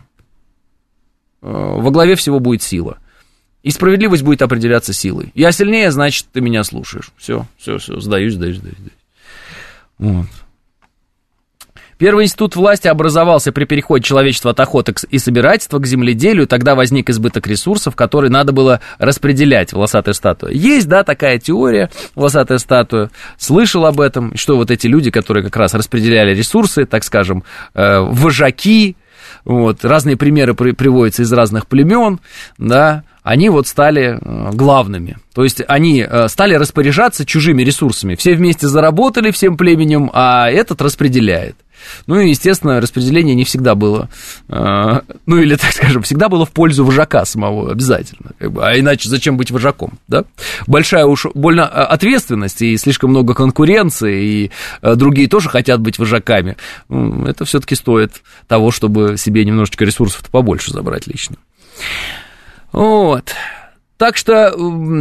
S2: во главе всего будет сила. И справедливость будет определяться силой. Я сильнее, значит, ты меня слушаешь. Все, сдаюсь. Вот. Первый институт власти образовался при переходе человечества от охоты и собирательства к земледелию. Тогда возник избыток ресурсов, которые надо было распределять, волосатая статуя. Есть, да, такая теория, волосатая статуя. Слышал об этом, что вот эти люди, которые как раз распределяли ресурсы, так скажем, вожаки, вот, разные примеры приводятся из разных племен, да, они вот стали главными. То есть они стали распоряжаться чужими ресурсами. Все вместе заработали всем племенем, а этот распределяет. Ну и, естественно, распределение не всегда было, ну или, так скажем, всегда было в пользу вожака самого, обязательно. А иначе зачем быть вожаком, да? Большая уж больно ответственность и слишком много конкуренции, и другие тоже хотят быть вожаками. Это все-таки стоит того, чтобы себе немножечко ресурсов-то побольше забрать лично. Вот. Так что...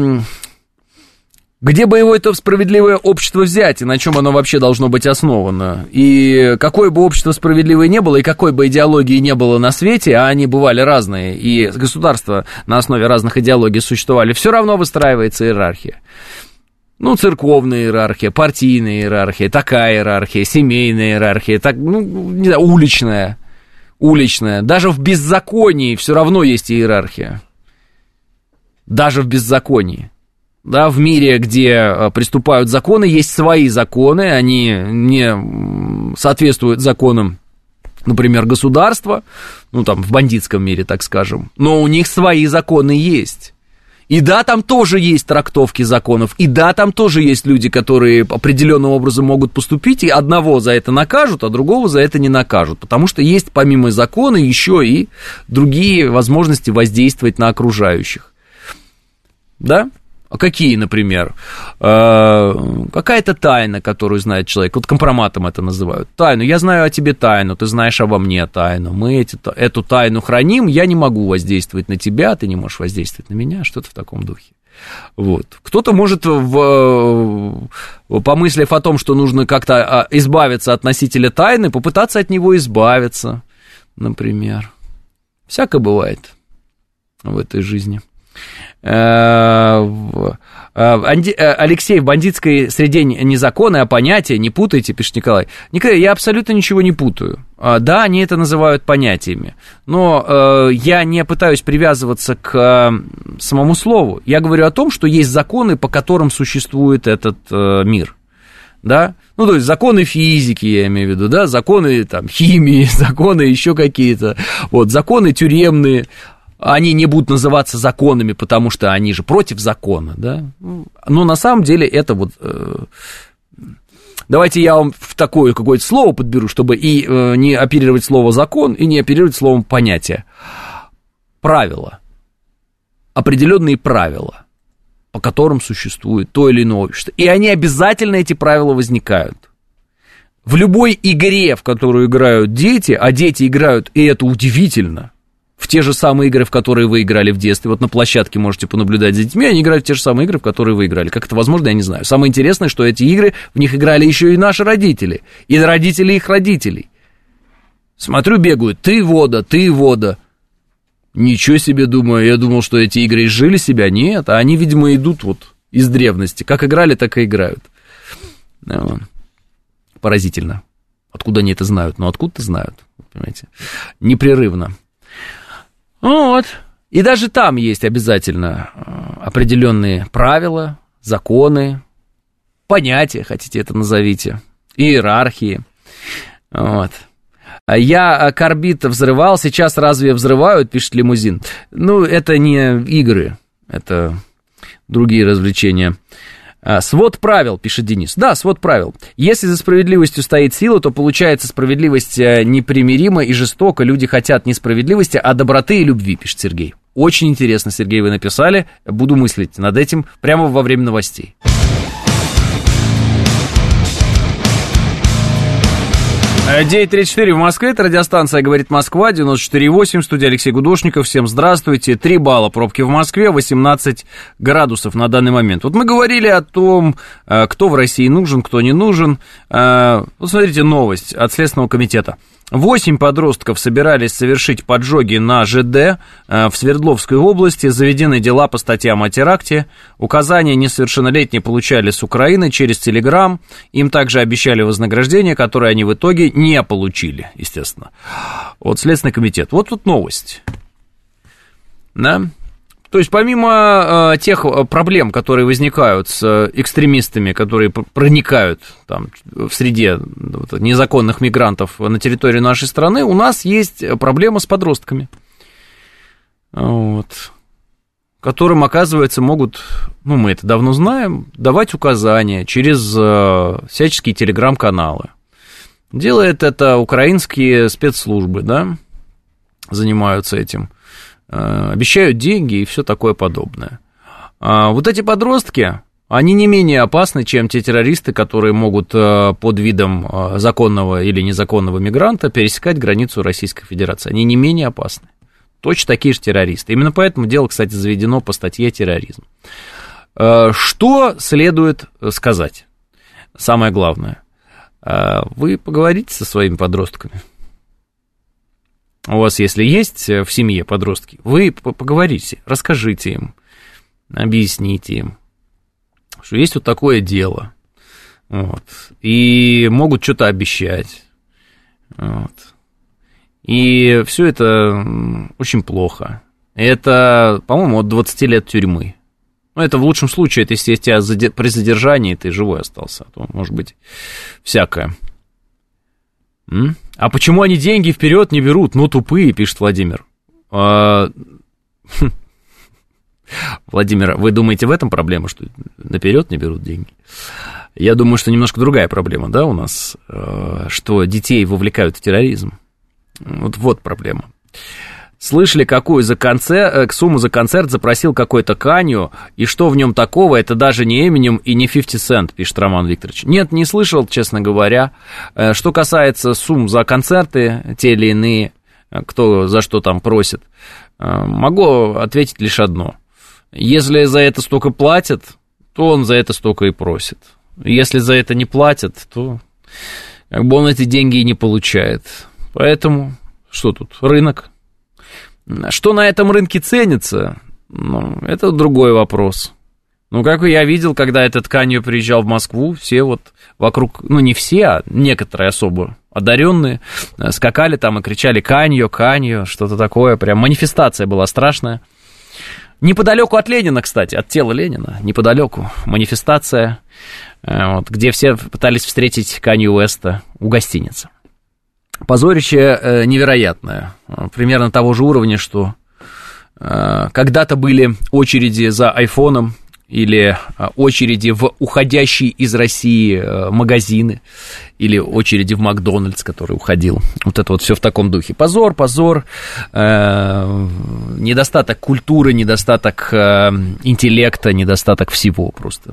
S2: Где бы его это справедливое общество взять, и на чем оно вообще должно быть основано? И какое бы общество справедливое не было, и какой бы идеологии не было на свете, а они бывали разные, и государства на основе разных идеологий существовали, все равно выстраивается иерархия. Ну, церковная иерархия, партийная иерархия, такая иерархия, семейная иерархия, так, ну, не знаю, уличная. Даже в беззаконии все равно есть иерархия. Даже в беззаконии. Да, в мире, где приступают законы, есть свои законы, они не соответствуют законам, например, государства, ну, там, в бандитском мире, так скажем, но у них свои законы есть. И да, там тоже есть трактовки законов, и да, там тоже есть люди, которые определенным образом могут поступить, и одного за это накажут, а другого за это не накажут, потому что есть помимо закона еще и другие возможности воздействовать на окружающих. Да? А какие, например? Какая-то тайна, которую знает человек. Вот компроматом это называют. Тайну. Я знаю о тебе тайну, ты знаешь обо мне тайну. Мы эту тайну храним, я не могу воздействовать на тебя, ты не можешь воздействовать на меня. Что-то в таком духе. Вот. Кто-то может, помыслив о том, что нужно как-то избавиться от носителя тайны, попытаться от него избавиться, например. Всякое бывает в этой жизни. Алексей, в бандитской среде не законы, а понятия, не путайте, пишет Николай. Николай, я абсолютно ничего не путаю. Да, они это называют понятиями, но я не пытаюсь привязываться к самому слову. Я говорю о том, что есть законы, по которым существует этот мир. Да? Ну, то есть законы физики, я имею в виду, да, законы там, химии, законы еще какие-то, вот, законы тюремные. Они не будут называться законами, потому что они же против закона, да? Но на самом деле это вот... Давайте я вам в такое какое-то слово подберу, чтобы и не оперировать слово «закон», и не оперировать словом «понятие». Правила. Определенные правила, по которым существует то или иное общество. И они обязательно, эти правила, возникают. В любой игре, в которую играют дети, а дети играют, и это удивительно, в те же самые игры, в которые вы играли в детстве. Вот на площадке можете понаблюдать за детьми, они играют в те же самые игры, в которые вы играли. Как это возможно, я не знаю. Самое интересное, что эти игры, в них играли еще и наши родители, и родители их родителей. Смотрю, бегают, ты вода. Ничего себе, думаю, я думал, что эти игры изжили себя. Нет, а они, видимо, идут вот из древности. Как играли, так и играют. Поразительно. Откуда они это знают? Ну, откуда-то знают, понимаете. Непрерывно. Вот. И даже там есть обязательно определенные правила, законы, понятия, хотите это назовите, иерархии. Вот. Я Корбит взрывал, сейчас разве взрывают, пишет Лимузин. Ну, это не игры, это другие развлечения. Свод правил, пишет Денис. Да, свод правил. Если за справедливостью стоит сила, то получается справедливость непримирима и жестока. Люди хотят не справедливости, а доброты и любви, пишет Сергей. Очень интересно, Сергей, вы написали. Буду мыслить над этим прямо во время новостей. 9:34 в Москве, это радиостанция «Говорит Москва», 94,8, студия Алексей Гудошников, всем здравствуйте. 3 балла пробки в Москве, 18 градусов на данный момент. Вот мы говорили о том, кто в России нужен, кто не нужен. Вот смотрите, новость от Следственного комитета. 8 подростков собирались совершить поджоги на ЖД в Свердловской области. Заведены дела по статьям о теракте. Указания несовершеннолетние получали с Украины через Телеграм. Им также обещали вознаграждение, которое они в итоге не получили, естественно. Вот Следственный комитет. Вот тут новость. Да? То есть помимо тех проблем, которые возникают с экстремистами, которые проникают там, в среде незаконных мигрантов на территорию нашей страны, у нас есть проблема с подростками, вот, которым, оказывается, могут, ну, мы это давно знаем, давать указания через всяческие телеграм-каналы. Делает это украинские спецслужбы, да, занимаются этим. Обещают деньги и все такое подобное. Вот эти подростки, они не менее опасны, чем те террористы, которые могут под видом законного или незаконного мигранта пересекать границу Российской Федерации. Они не менее опасны. Точно такие же террористы. Именно поэтому дело, кстати, заведено по статье терроризм. Что следует сказать? Самое главное. Вы поговорите со своими подростками. У вас, если есть в семье подростки, вы поговорите, расскажите им, объясните им, что есть вот такое дело, вот, и могут что-то обещать, вот, и все это очень плохо. Это, по-моему, от 20 лет тюрьмы. Ну, это в лучшем случае, это если тебя при задержании ты живой остался, а то может быть всякое. А почему они деньги вперед не берут? Ну, тупые, пишет Владимир. Владимир, вы думаете, в этом проблема, что наперед не берут деньги? Я думаю, что немножко другая проблема, да, у нас, что детей вовлекают в терроризм. Вот проблема. Слышали, какую сумму за концерт запросил какой-то Канью, и что в нем такого, это даже не Эминем и не 50 Cent, пишет Роман Викторович. Нет, не слышал, честно говоря. Что касается сумм за концерты, те или иные, кто за что там просит, могу ответить лишь одно. Если за это столько платят, то он за это столько и просит. Если за это не платят, то как бы он эти деньги и не получает. Поэтому, что тут, рынок. Что на этом рынке ценится, ну, это другой вопрос. Ну, как я видел, когда этот Канье приезжал в Москву, все вот вокруг, ну, не все, а некоторые особо одаренные скакали там и кричали «Канье, Канье», что-то такое, прям манифестация была страшная. Неподалеку от Ленина, кстати, от тела Ленина, неподалеку манифестация, вот, где все пытались встретить Канье Уэста у гостиницы. Позорище невероятное, примерно того же уровня, что когда-то были очереди за айфоном или очереди в уходящие из России магазины, или очереди в Макдональдс, который уходил. Вот это вот все в таком духе. Позор, недостаток культуры, недостаток интеллекта, недостаток всего просто.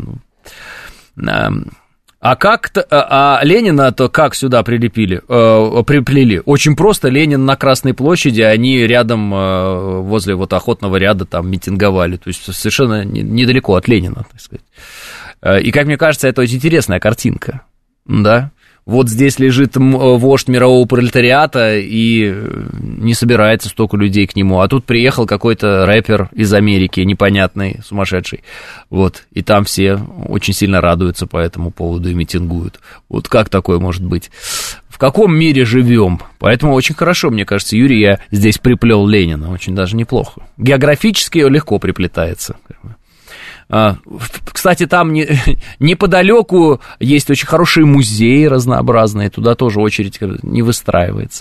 S2: А Ленина-то как сюда приплели? Очень просто, Ленин на Красной площади, они рядом, возле вот охотного ряда там митинговали, то есть совершенно недалеко от Ленина, так сказать. И, как мне кажется, это очень интересная картинка, да? Вот здесь лежит вождь мирового пролетариата, и не собирается столько людей к нему. А тут приехал какой-то рэпер из Америки, непонятный, сумасшедший. Вот, и там все очень сильно радуются по этому поводу и митингуют. Вот как такое может быть? В каком мире живем? Поэтому очень хорошо, мне кажется, Юрий, я здесь приплел Ленина. Очень даже неплохо. Географически легко приплетается. Кстати, там неподалеку есть очень хорошие музеи разнообразные, туда тоже очередь не выстраивается.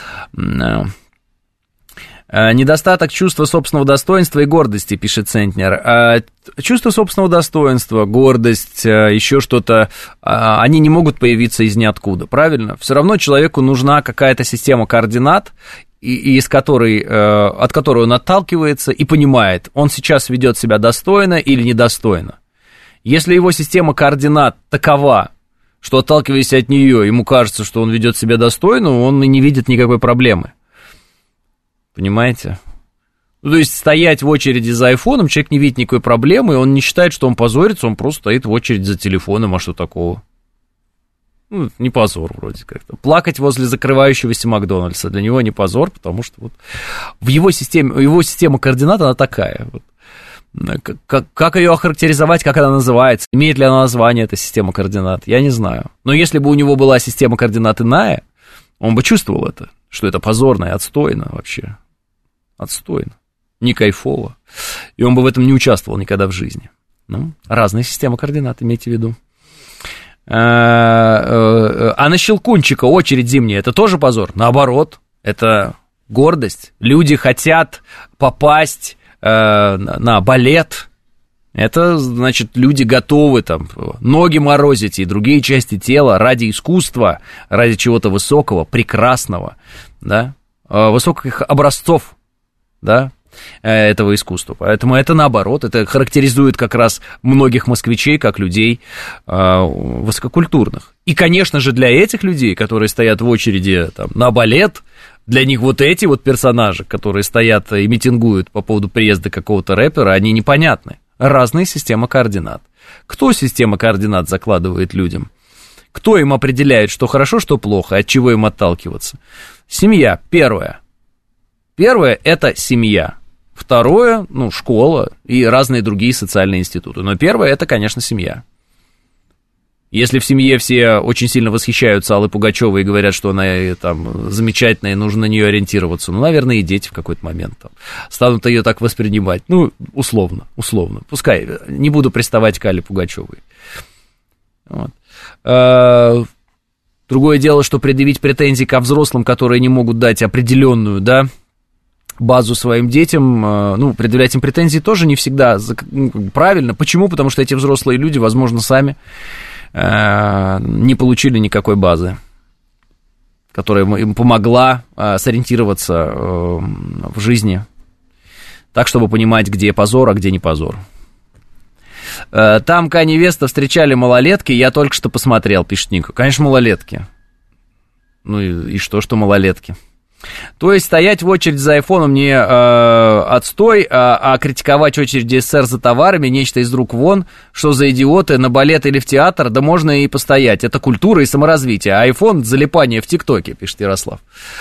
S2: Недостаток чувства собственного достоинства и гордости, пишет Центнер. Чувство собственного достоинства, гордость, еще что-то, они не могут появиться из ниоткуда, правильно? Все равно человеку нужна какая-то система координат, от которой он отталкивается и понимает, он сейчас ведет себя достойно или недостойно. Если его система координат такова, что, отталкиваясь от нее, ему кажется, что он ведет себя достойно, он и не видит никакой проблемы. Понимаете? Ну, то есть стоять в очереди за айфоном, человек не видит никакой проблемы, и он не считает, что он позорится, он просто стоит в очереди за телефоном, а что такого? Ну, не позор вроде как-то. Плакать возле закрывающегося Макдональдса для него не позор, потому что вот в его система координат, она такая. Вот. Как ее охарактеризовать, как она называется, имеет ли она название, эта система координат, я не знаю. Но если бы у него была система координат иная, он бы чувствовал это, что это позорно и отстойно вообще. Отстойно, не кайфово. И он бы в этом не участвовал никогда в жизни. Ну, разные системы координат, имейте в виду. А на Щелкунчика очередь зимняя, это тоже позор? Наоборот, это гордость. Люди хотят попасть на балет. Это, значит, люди готовы там ноги морозить и другие части тела ради искусства, ради чего-то высокого, прекрасного, да, высоких образцов, да, этого искусства. Поэтому это наоборот, это характеризует как раз многих москвичей как людей высококультурных. И, конечно же, для этих людей, которые стоят в очереди там, на балет, для них вот эти вот персонажи, которые стоят и митингуют по поводу приезда какого-то рэпера, они непонятны. Разные системы координат. Кто система координат закладывает людям? Кто им определяет, что хорошо, что плохо, от чего им отталкиваться? Семья, первое. Первое – это семья. Второе, ну, школа и разные другие социальные институты. Но первое – это, конечно, семья. Если в семье все очень сильно восхищаются Аллой Пугачевой и говорят, что она там замечательная и нужно на нее ориентироваться, ну, наверное, и дети в какой-то момент там станут ее так воспринимать. Ну, условно. Пускай, не буду приставать к Алле Пугачевой. Вот. Другое дело, что предъявить претензии ко взрослым, которые не могут дать определенную, да, базу своим детям, ну, предъявлять им претензии тоже не всегда правильно. Почему? Потому что эти взрослые люди, возможно, сами не получили никакой базы, которая им помогла сориентироваться в жизни так, чтобы понимать, где позор, а где не позор. Там Кани Веста встречали малолетки, я только что посмотрел, пишет Ника. Конечно, малолетки. Ну и что малолетки? То есть стоять в очередь за айфоном не отстой, а критиковать очереди СССР за товарами, нечто из рук вон, что за идиоты, на балет или в театр, да можно и постоять. Это культура и саморазвитие, а айфон — залипание в ТикТоке, пишет Ярослав.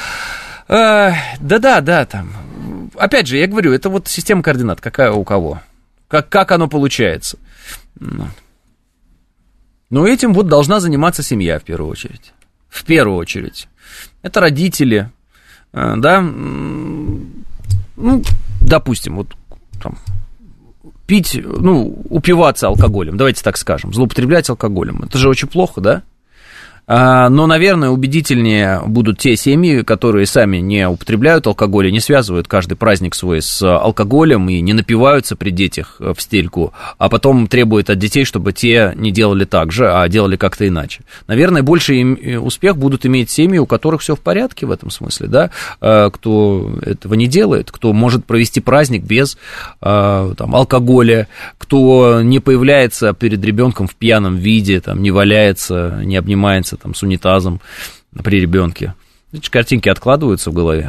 S2: Да, там. Опять же, я говорю, это вот система координат, какая у кого. Как оно получается. Но этим вот должна заниматься семья в первую очередь. В первую очередь. Это родители. Да, ну, допустим, вот там, пить, ну, упиваться алкоголем, давайте так скажем, злоупотреблять алкоголем, это же очень плохо, да? Но, наверное, убедительнее будут те семьи, которые сами не употребляют алкоголь и не связывают каждый праздник свой с алкоголем и не напиваются при детях в стельку, а потом требуют от детей, чтобы те не делали так же, а делали как-то иначе. Наверное, больший успех будут иметь семьи, у которых все в порядке в этом смысле, да, кто этого не делает, кто может провести праздник без там, алкоголя, кто не появляется перед ребенком в пьяном виде, там, не валяется, не обнимается там, с унитазом при ребенке. Эти картинки откладываются в голове.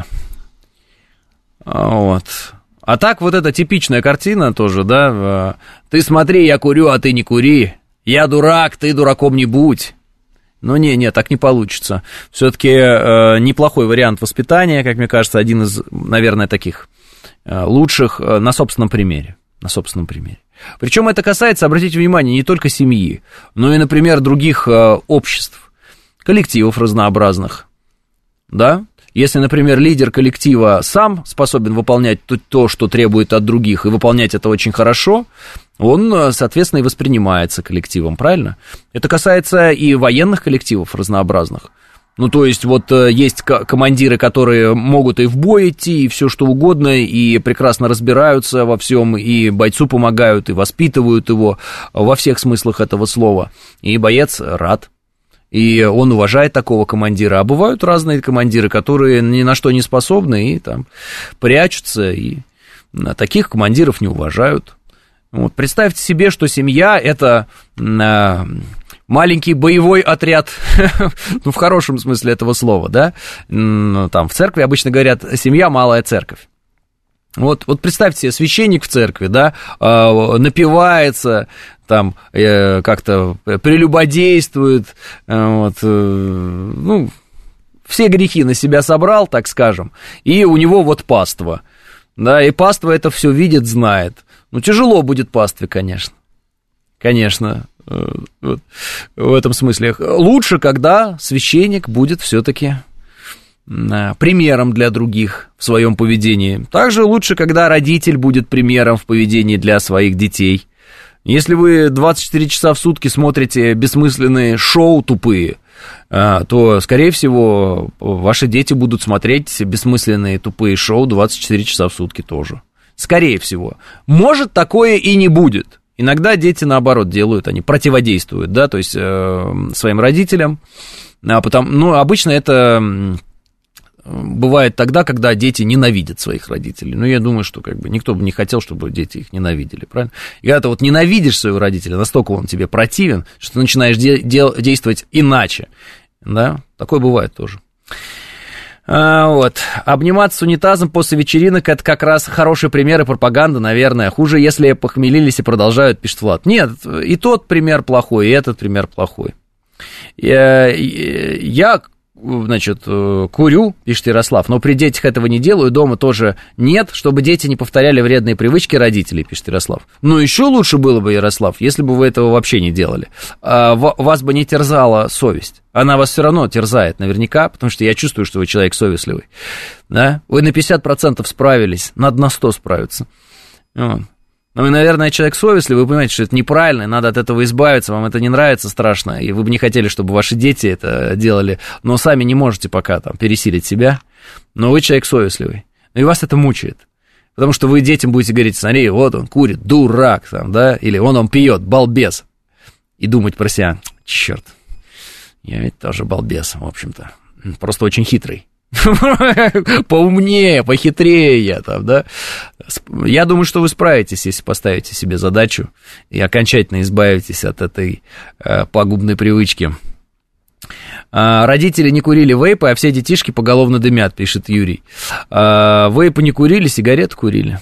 S2: Вот. А так вот эта типичная картина тоже, да, ты смотри, я курю, а ты не кури, я дурак, ты дураком не будь. Но не, так не получится. Все-таки неплохой вариант воспитания, как мне кажется, один из, наверное, таких лучших на собственном примере. Причем это касается, обратите внимание, не только семьи, но и, например, других обществ, коллективов разнообразных, да? Если, например, лидер коллектива сам способен выполнять то, что требует от других, и выполнять это очень хорошо, он, соответственно, и воспринимается коллективом, правильно? Это касается и военных коллективов разнообразных. Ну, то есть, вот есть командиры, которые могут и в бой идти, и все что угодно, и прекрасно разбираются во всем, и бойцу помогают, и воспитывают его во всех смыслах этого слова. И боец рад. И он уважает такого командира. А бывают разные командиры, которые ни на что не способны и там прячутся, и таких командиров не уважают. Вот, представьте себе, что семья – это маленький боевой отряд, ну, в хорошем смысле этого слова, да, там в церкви обычно говорят «семья – малая церковь». Вот представьте себе, священник в церкви, да, напивается, там, как-то прелюбодействует, вот, ну, все грехи на себя собрал, так скажем, и у него вот паства, да, и паства это все видит, знает. Ну, тяжело будет пастве, конечно, вот, в этом смысле. Лучше, когда священник будет все-таки примером для других в своем поведении. Также лучше, когда родитель будет примером в поведении для своих детей. Если вы 24 часа в сутки смотрите бессмысленные шоу тупые, то, скорее всего, ваши дети будут смотреть бессмысленные тупые шоу 24 часа в сутки тоже. Скорее всего. Может, такое и не будет. Иногда дети, наоборот, делают, они противодействуют, да, то есть своим родителям. Обычно это бывает тогда, когда дети ненавидят своих родителей. Ну, я думаю, что как бы никто бы не хотел, чтобы дети их ненавидели, правильно? И когда ты вот ненавидишь своего родителя, настолько он тебе противен, что ты начинаешь действовать иначе, да? Такое бывает тоже. Вот. Обниматься с унитазом после вечеринок – это как раз хороший пример и пропаганда, наверное. Хуже, если похмелились и продолжают, пишет Влад. Нет, и тот пример плохой, и этот пример плохой. Я значит, курю, пишет Ярослав, но при детях этого не делаю, дома тоже нет, чтобы дети не повторяли вредные привычки родителей, пишет Ярослав. Ну, еще лучше было бы, Ярослав, если бы вы этого вообще не делали. Вас бы не терзала совесть. Она вас все равно терзает наверняка, потому что я чувствую, что вы человек совестливый. Да? Вы на 50% справились, надо на 100 справиться. Вот. Ну, вы, наверное, человек совестливый, вы понимаете, что это неправильно, надо от этого избавиться, вам это не нравится страшно, и вы бы не хотели, чтобы ваши дети это делали, но сами не можете пока там пересилить себя, но вы человек совестливый, и вас это мучает, потому что вы детям будете говорить: смотри, вот он курит, дурак, там, да, или он пьет, балбес, и думать про себя: черт, я ведь тоже балбес, в общем-то, просто очень хитрый. Поумнее, похитрее я там, да. Я думаю, что вы справитесь, если поставите себе задачу и окончательно избавитесь от этой пагубной привычки. Родители не курили вейпы, а все детишки поголовно дымят, пишет Юрий. Вейпы не курили, сигареты курили.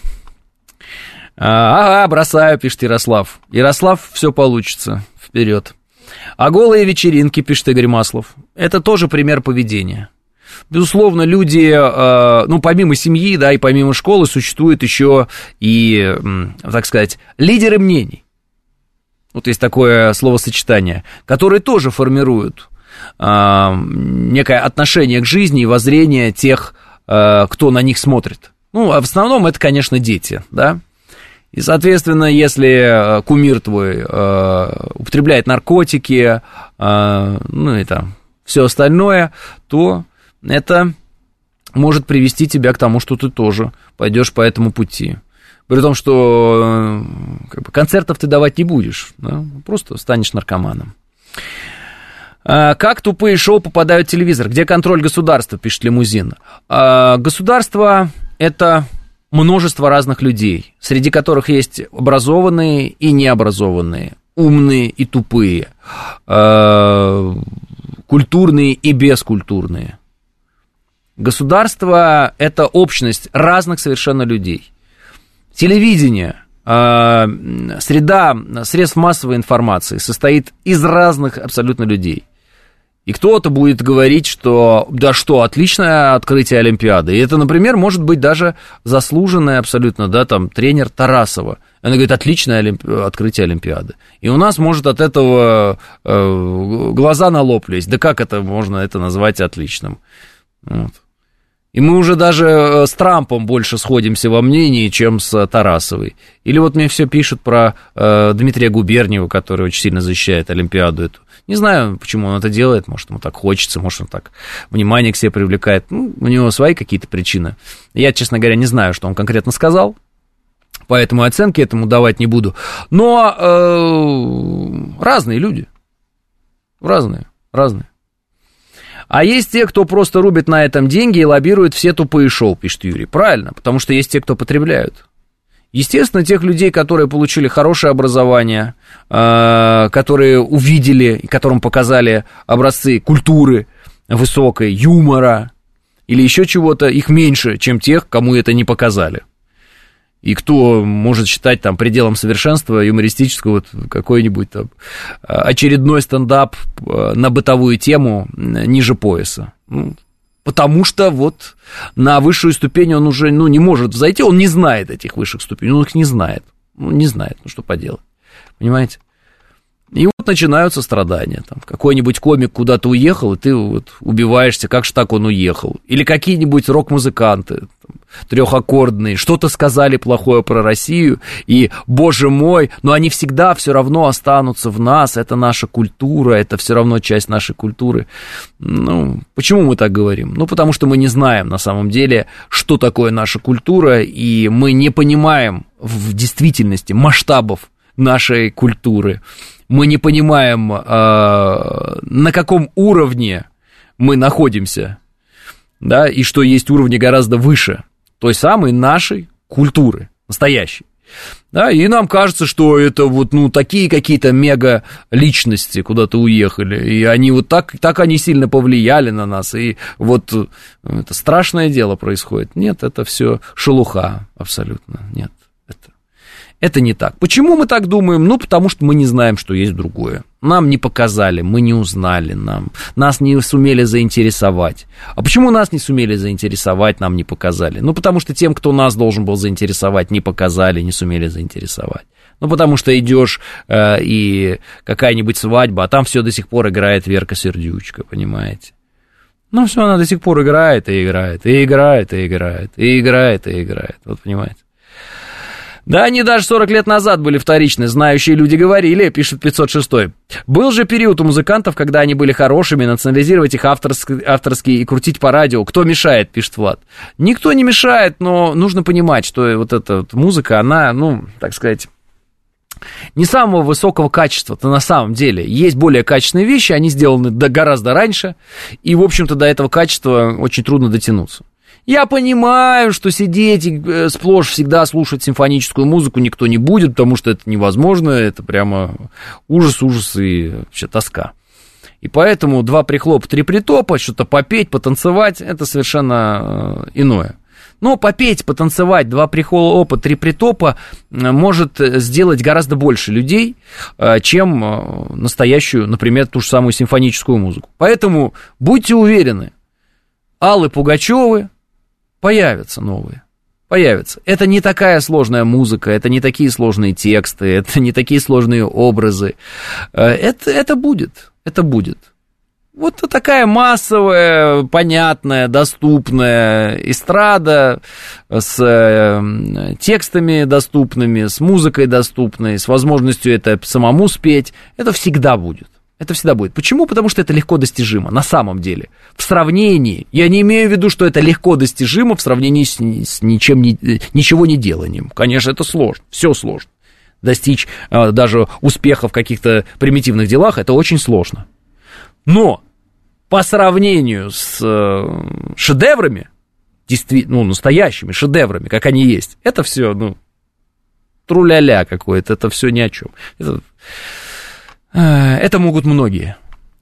S2: Ага, бросаю, пишет Ярослав. Ярослав, все получится, вперед. А голые вечеринки, пишет Игорь Маслов, это тоже пример поведения. Безусловно, люди, ну, помимо семьи, да, и помимо школы, существуют еще и, так сказать, лидеры мнений. Вот есть такое словосочетание, которые тоже формируют некое отношение к жизни и воззрение тех, кто на них смотрит. Ну, а в основном это, конечно, дети, да. И, соответственно, если кумир твой употребляет наркотики, ну, и там все остальное, то это может привести тебя к тому, что ты тоже пойдешь по этому пути. При том, что как бы, концертов ты давать не будешь, да? Просто станешь наркоманом. Как тупые шоу попадают в телевизор? Где контроль государства, пишет Лимузин. Государство – это множество разных людей, среди которых есть образованные и необразованные, умные и тупые, культурные и бескультурные. Государство – это общность разных совершенно людей. Телевидение, среда средств массовой информации состоит из разных абсолютно людей. И кто-то будет говорить, что да что, отличное открытие Олимпиады. И это, например, может быть даже заслуженное абсолютно, да, там, тренер Тарасова. Она говорит: отличное открытие Олимпиады. И у нас может от этого глаза на лоб лезть. Да как это можно это назвать отличным? Вот. И мы уже даже с Трампом больше сходимся во мнении, чем с Тарасовой. Или вот мне все пишут про Дмитрия Губерниева, который очень сильно защищает Олимпиаду эту. Не знаю, почему он это делает, может, ему так хочется, может, он так внимание к себе привлекает. Ну, у него свои какие-то причины. Я, честно говоря, не знаю, что он конкретно сказал, поэтому оценки этому давать не буду. Но разные люди, разные. А есть те, кто просто рубит на этом деньги и лоббирует все тупые шоу, пишет Юрий. Правильно, потому что есть те, кто потребляют. Естественно, тех людей, которые получили хорошее образование, которые увидели, и которым показали образцы культуры высокой, юмора или еще чего-то, их меньше, чем тех, кому это не показали. И кто может считать там пределом совершенства юмористического вот, какой-нибудь там очередной стендап на бытовую тему ниже пояса. Потому что вот на высшую ступень он уже не может взойти, он не знает этих высших ступеней, он их не знает. Что поделать, понимаете? И вот начинаются страдания. Там, какой-нибудь комик куда-то уехал, и ты вот убиваешься, как же так он уехал. Или какие-нибудь рок-музыканты, там, трехаккордные, что-то сказали плохое про Россию, и, боже мой, но они всегда все равно останутся в нас, это наша культура, это все равно часть нашей культуры. Почему мы так говорим? Потому что мы не знаем на самом деле, что такое наша культура, и мы не понимаем в действительности масштабов нашей культуры. Мы не понимаем, на каком уровне мы находимся, да, и что есть уровни гораздо выше той самой нашей культуры, настоящей. Да, и нам кажется, что это вот, такие какие-то мега-личности куда-то уехали, и они вот так они сильно повлияли на нас, и вот это страшное дело происходит. Нет, это все шелуха абсолютно, нет. Это не так. Почему мы так думаем? Потому что мы не знаем, что есть другое. Нам не показали, мы не узнали, нас не сумели заинтересовать. А почему нас не сумели заинтересовать, нам не показали? Потому что тем, кто нас должен был заинтересовать, не показали, не сумели заинтересовать. Потому что идешь и какая-нибудь свадьба, а там все до сих пор играет Верка Сердючка, понимаете? Все, она до сих пор играет и играет, и играет, и играет, и играет, и играет. Вот понимаете? Да, они даже 40 лет назад были вторичны, знающие люди говорили, пишет 506. Был же период у музыкантов, когда они были хорошими, национализировать их авторские и крутить по радио. Кто мешает, пишет Влад. Никто не мешает, но нужно понимать, что вот эта вот музыка, она, так сказать, не самого высокого качества-то на самом деле. Есть более качественные вещи, они сделаны гораздо раньше, и, в общем-то, до этого качества очень трудно дотянуться. Я понимаю, что сидеть и сплошь всегда слушать симфоническую музыку никто не будет, потому что это невозможно, это прямо ужас и вообще тоска. И поэтому 2 прихлопа, 3 притопа, что-то попеть, потанцевать, это совершенно иное. Но попеть, потанцевать, 2 прихлопа, 3 притопа может сделать гораздо больше людей, чем настоящую, например, ту же самую симфоническую музыку. Поэтому будьте уверены, Аллы Пугачевы появятся новые, появятся. Это не такая сложная музыка, это не такие сложные тексты, это не такие сложные образы. Это будет. Вот такая массовая, понятная, доступная эстрада с текстами доступными, с музыкой доступной, с возможностью это самому спеть. Это всегда будет. Это всегда будет. Почему? Потому что это легко достижимо, на самом деле. В сравнении, я не имею в виду, что это легко достижимо в сравнении с ничего не деланием. Конечно, это сложно, все сложно. Достичь даже успеха в каких-то примитивных делах, это очень сложно. Но по сравнению с шедеврами, действительно, настоящими шедеврами, как они есть, это все, тру-ля-ля какое-то, это все ни о чем. Это могут многие.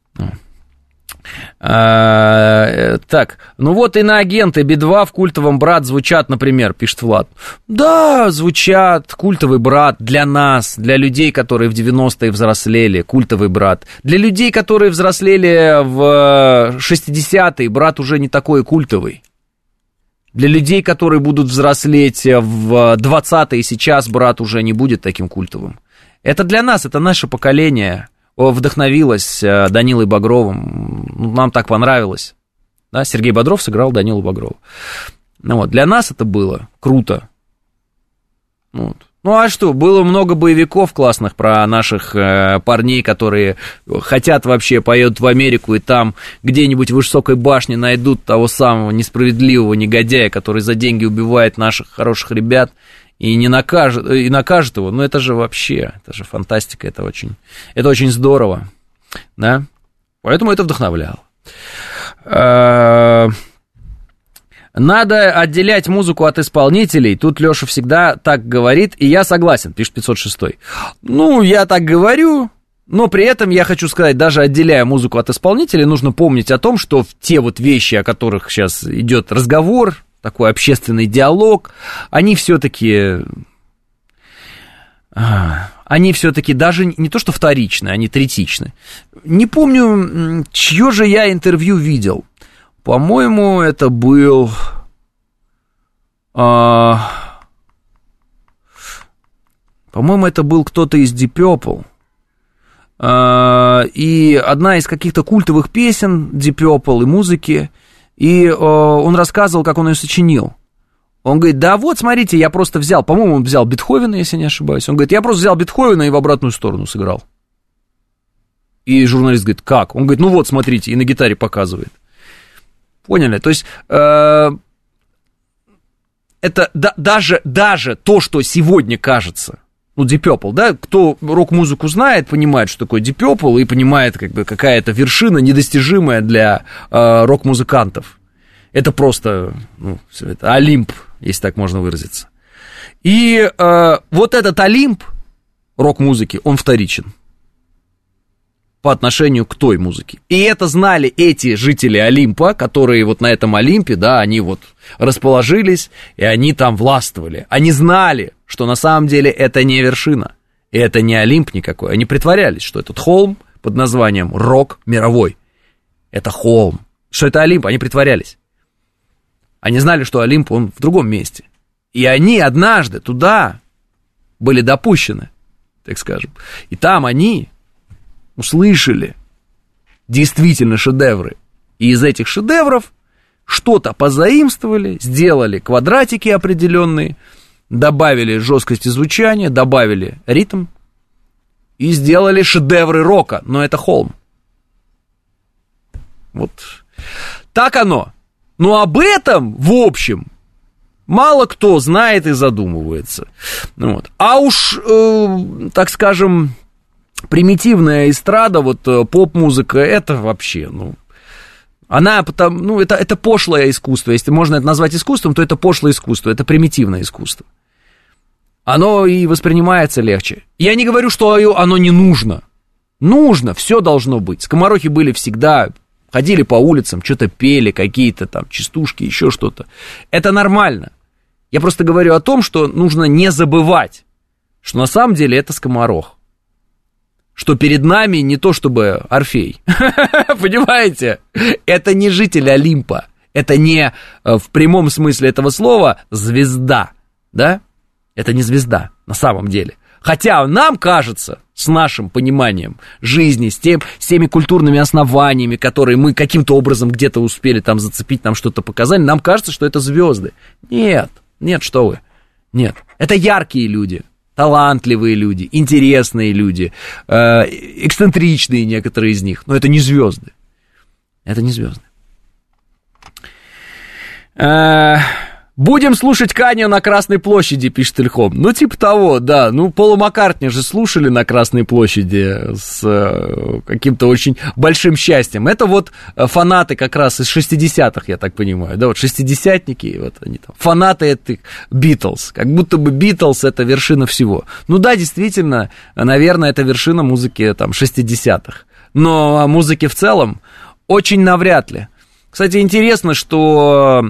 S2: Так, иноагенты Би-2 в культовом «Брат» звучат, например, пишет Влад. Да, звучат, культовый «Брат» для нас, для людей, которые в 90-е взрослели, культовый «Брат». Для людей, которые взрослели в 60-е, «Брат» уже не такой культовый. Для людей, которые будут взрослеть в 20-е сейчас, «Брат» уже не будет таким культовым. Это для нас, это наше поколение вдохновилось Данилой Багровым, нам так понравилось. Да, Сергей Бодров сыграл Данилу Багрова. Для нас это было круто. А что, было много боевиков классных про наших парней, которые хотят вообще, поедут в Америку и там где-нибудь в высокой башне найдут того самого несправедливого негодяя, который за деньги убивает наших хороших ребят. И не накажет его, это же вообще, это же фантастика, это очень здорово, да, поэтому это вдохновляло. Надо отделять музыку от исполнителей. Тут Леша всегда так говорит, и я согласен, пишет 506. Ну, я так говорю, но при этом я хочу сказать, даже отделяя музыку от исполнителей, нужно помнить о том, что те вот вещи, о которых сейчас идет разговор, такой общественный диалог, они все-таки даже не то что вторичны, они третичны. Не помню, чье же я интервью видел. По-моему, это был... По-моему, это был кто-то из Deep Purple. И одна из каких-то культовых песен Deep Purple и музыки. И он рассказывал, как он ее сочинил. Он говорит, да вот, смотрите, я просто взял... По-моему, он взял Бетховена, если не ошибаюсь. Он говорит, я просто взял Бетховена и в обратную сторону сыграл. И журналист говорит, как? Он говорит, ну вот, смотрите, и на гитаре показывает. Поняли? То есть, это даже то, что сегодня кажется, ну, Deep Purple, да, кто рок-музыку знает, понимает, что такое Deep Purple, и понимает, как бы, какая-то вершина недостижимая для рок-музыкантов. Это просто, ну, это Олимп, если так можно выразиться. И вот этот Олимп рок-музыки, он вторичен по отношению к той музыке. И это знали эти жители Олимпа, которые вот на этом Олимпе, да, они вот расположились, и они там властвовали. Они знали, что на самом деле это не вершина, и это не Олимп никакой. Они притворялись, что этот холм под названием рок мировой, это холм, что это Олимп, они притворялись. Они знали, что Олимп, он в другом месте. И они однажды туда были допущены, так скажем. И там они услышали действительно шедевры. И из этих шедевров что-то позаимствовали, сделали квадратики определенные, добавили жесткости звучания, добавили ритм и сделали шедевры рока. Но это холм. Вот так оно. Но об этом, в общем, мало кто знает и задумывается. Вот. А уж, так скажем, примитивная эстрада, вот поп-музыка, это вообще, ну, она, ну, это пошлое искусство. Если можно это назвать искусством, то это пошлое искусство, это примитивное искусство. Оно и воспринимается легче. Я не говорю, что оно не нужно. Нужно, все должно быть. Скоморохи были всегда, ходили по улицам, что-то пели, какие-то там частушки, еще что-то. Это нормально. Я просто говорю о том, что нужно не забывать, что на самом деле это скоморох. Что перед нами не то чтобы Орфей, понимаете? Это не житель Олимпа, это не в прямом смысле этого слова звезда, да? Это не звезда на самом деле. Хотя нам кажется, с нашим пониманием жизни, с теми культурными основаниями, которые мы каким-то образом где-то успели там зацепить, нам что-то показали, нам кажется, что это звезды. Нет, что вы, нет. Это яркие люди. Талантливые люди, интересные люди, эксцентричные некоторые из них, но это не звезды. Это не звезды. Будем слушать Канье на Красной площади, пишет Ильхом. Ну, типа того, да. Ну, Пола Маккартни же слушали на Красной площади с каким-то очень большим счастьем. Это вот фанаты как раз из 60-х, я так понимаю. Да, вот шестидесятники, вот они там. Фанаты этих Битлз. Как будто бы Битлз — это вершина всего. Ну да, действительно, наверное, это вершина музыки там 60-х. Но о музыке в целом очень навряд ли. Кстати, интересно, что...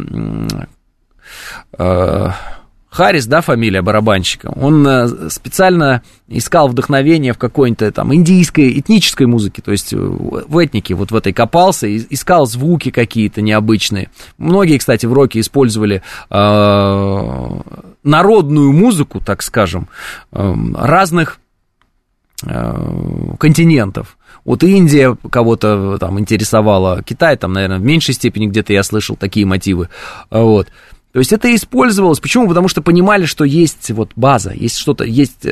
S2: Харрис, да, фамилия барабанщика, он специально искал вдохновение в какой-то там индийской, этнической музыке, то есть в этнике, вот в этой копался, искал звуки какие-то необычные. Многие, кстати, в роке использовали народную музыку, так скажем, разных континентов. Вот Индия кого-то там интересовала, Китай там, наверное, в меньшей степени где-то я слышал такие мотивы, вот. То есть это использовалось. Почему? Потому что понимали, что есть вот база, есть что-то, есть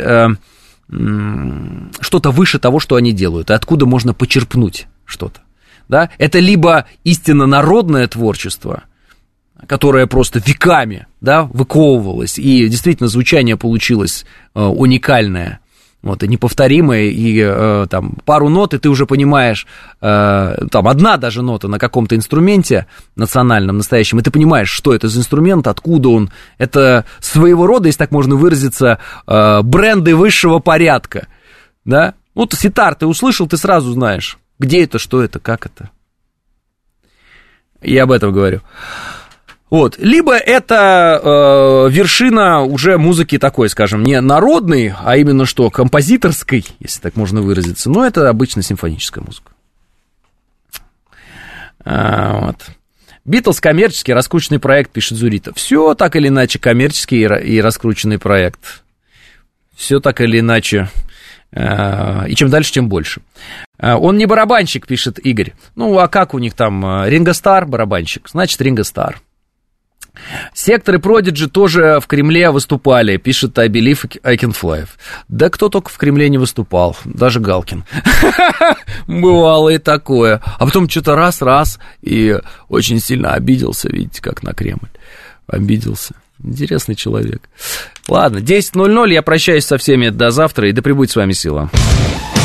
S2: что-то выше того, что они делают, и откуда можно почерпнуть что-то. Да? Это либо истинно народное творчество, которое просто веками, да, выковывалось, и действительно звучание получилось уникальное, Вот, и неповторимое, и там пару нот, и ты уже понимаешь, там одна даже нота на каком-то инструменте национальном, настоящем, и ты понимаешь, что это за инструмент, откуда он. Это своего рода, если так можно выразиться, бренды высшего порядка, да. Вот ситар ты услышал, ты сразу знаешь, где это, что это, как это. Я об этом говорю. Вот. Либо это вершина уже музыки такой, скажем, не народной, а именно что, композиторской, если так можно выразиться. Но это обычно симфоническая музыка. Вот. Битлз коммерческий, раскрученный проект, пишет Зурита. Все так или иначе коммерческий и раскрученный проект. Все так или иначе. И чем дальше, тем больше. Он не барабанщик, пишет Игорь. Ну, а как у них там? Ринго Стар барабанщик, значит, Ринго Стар. Сектор и Продиджи тоже в Кремле выступали, пишет I Believe I Can Fly. Да кто только в Кремле не выступал, даже Галкин. Бывало и такое. А потом что-то раз, и очень сильно обиделся, видите, как на Кремль. Обиделся. Интересный человек. Ладно, 10:00, я прощаюсь со всеми до завтра, и да пребудет с вами сила.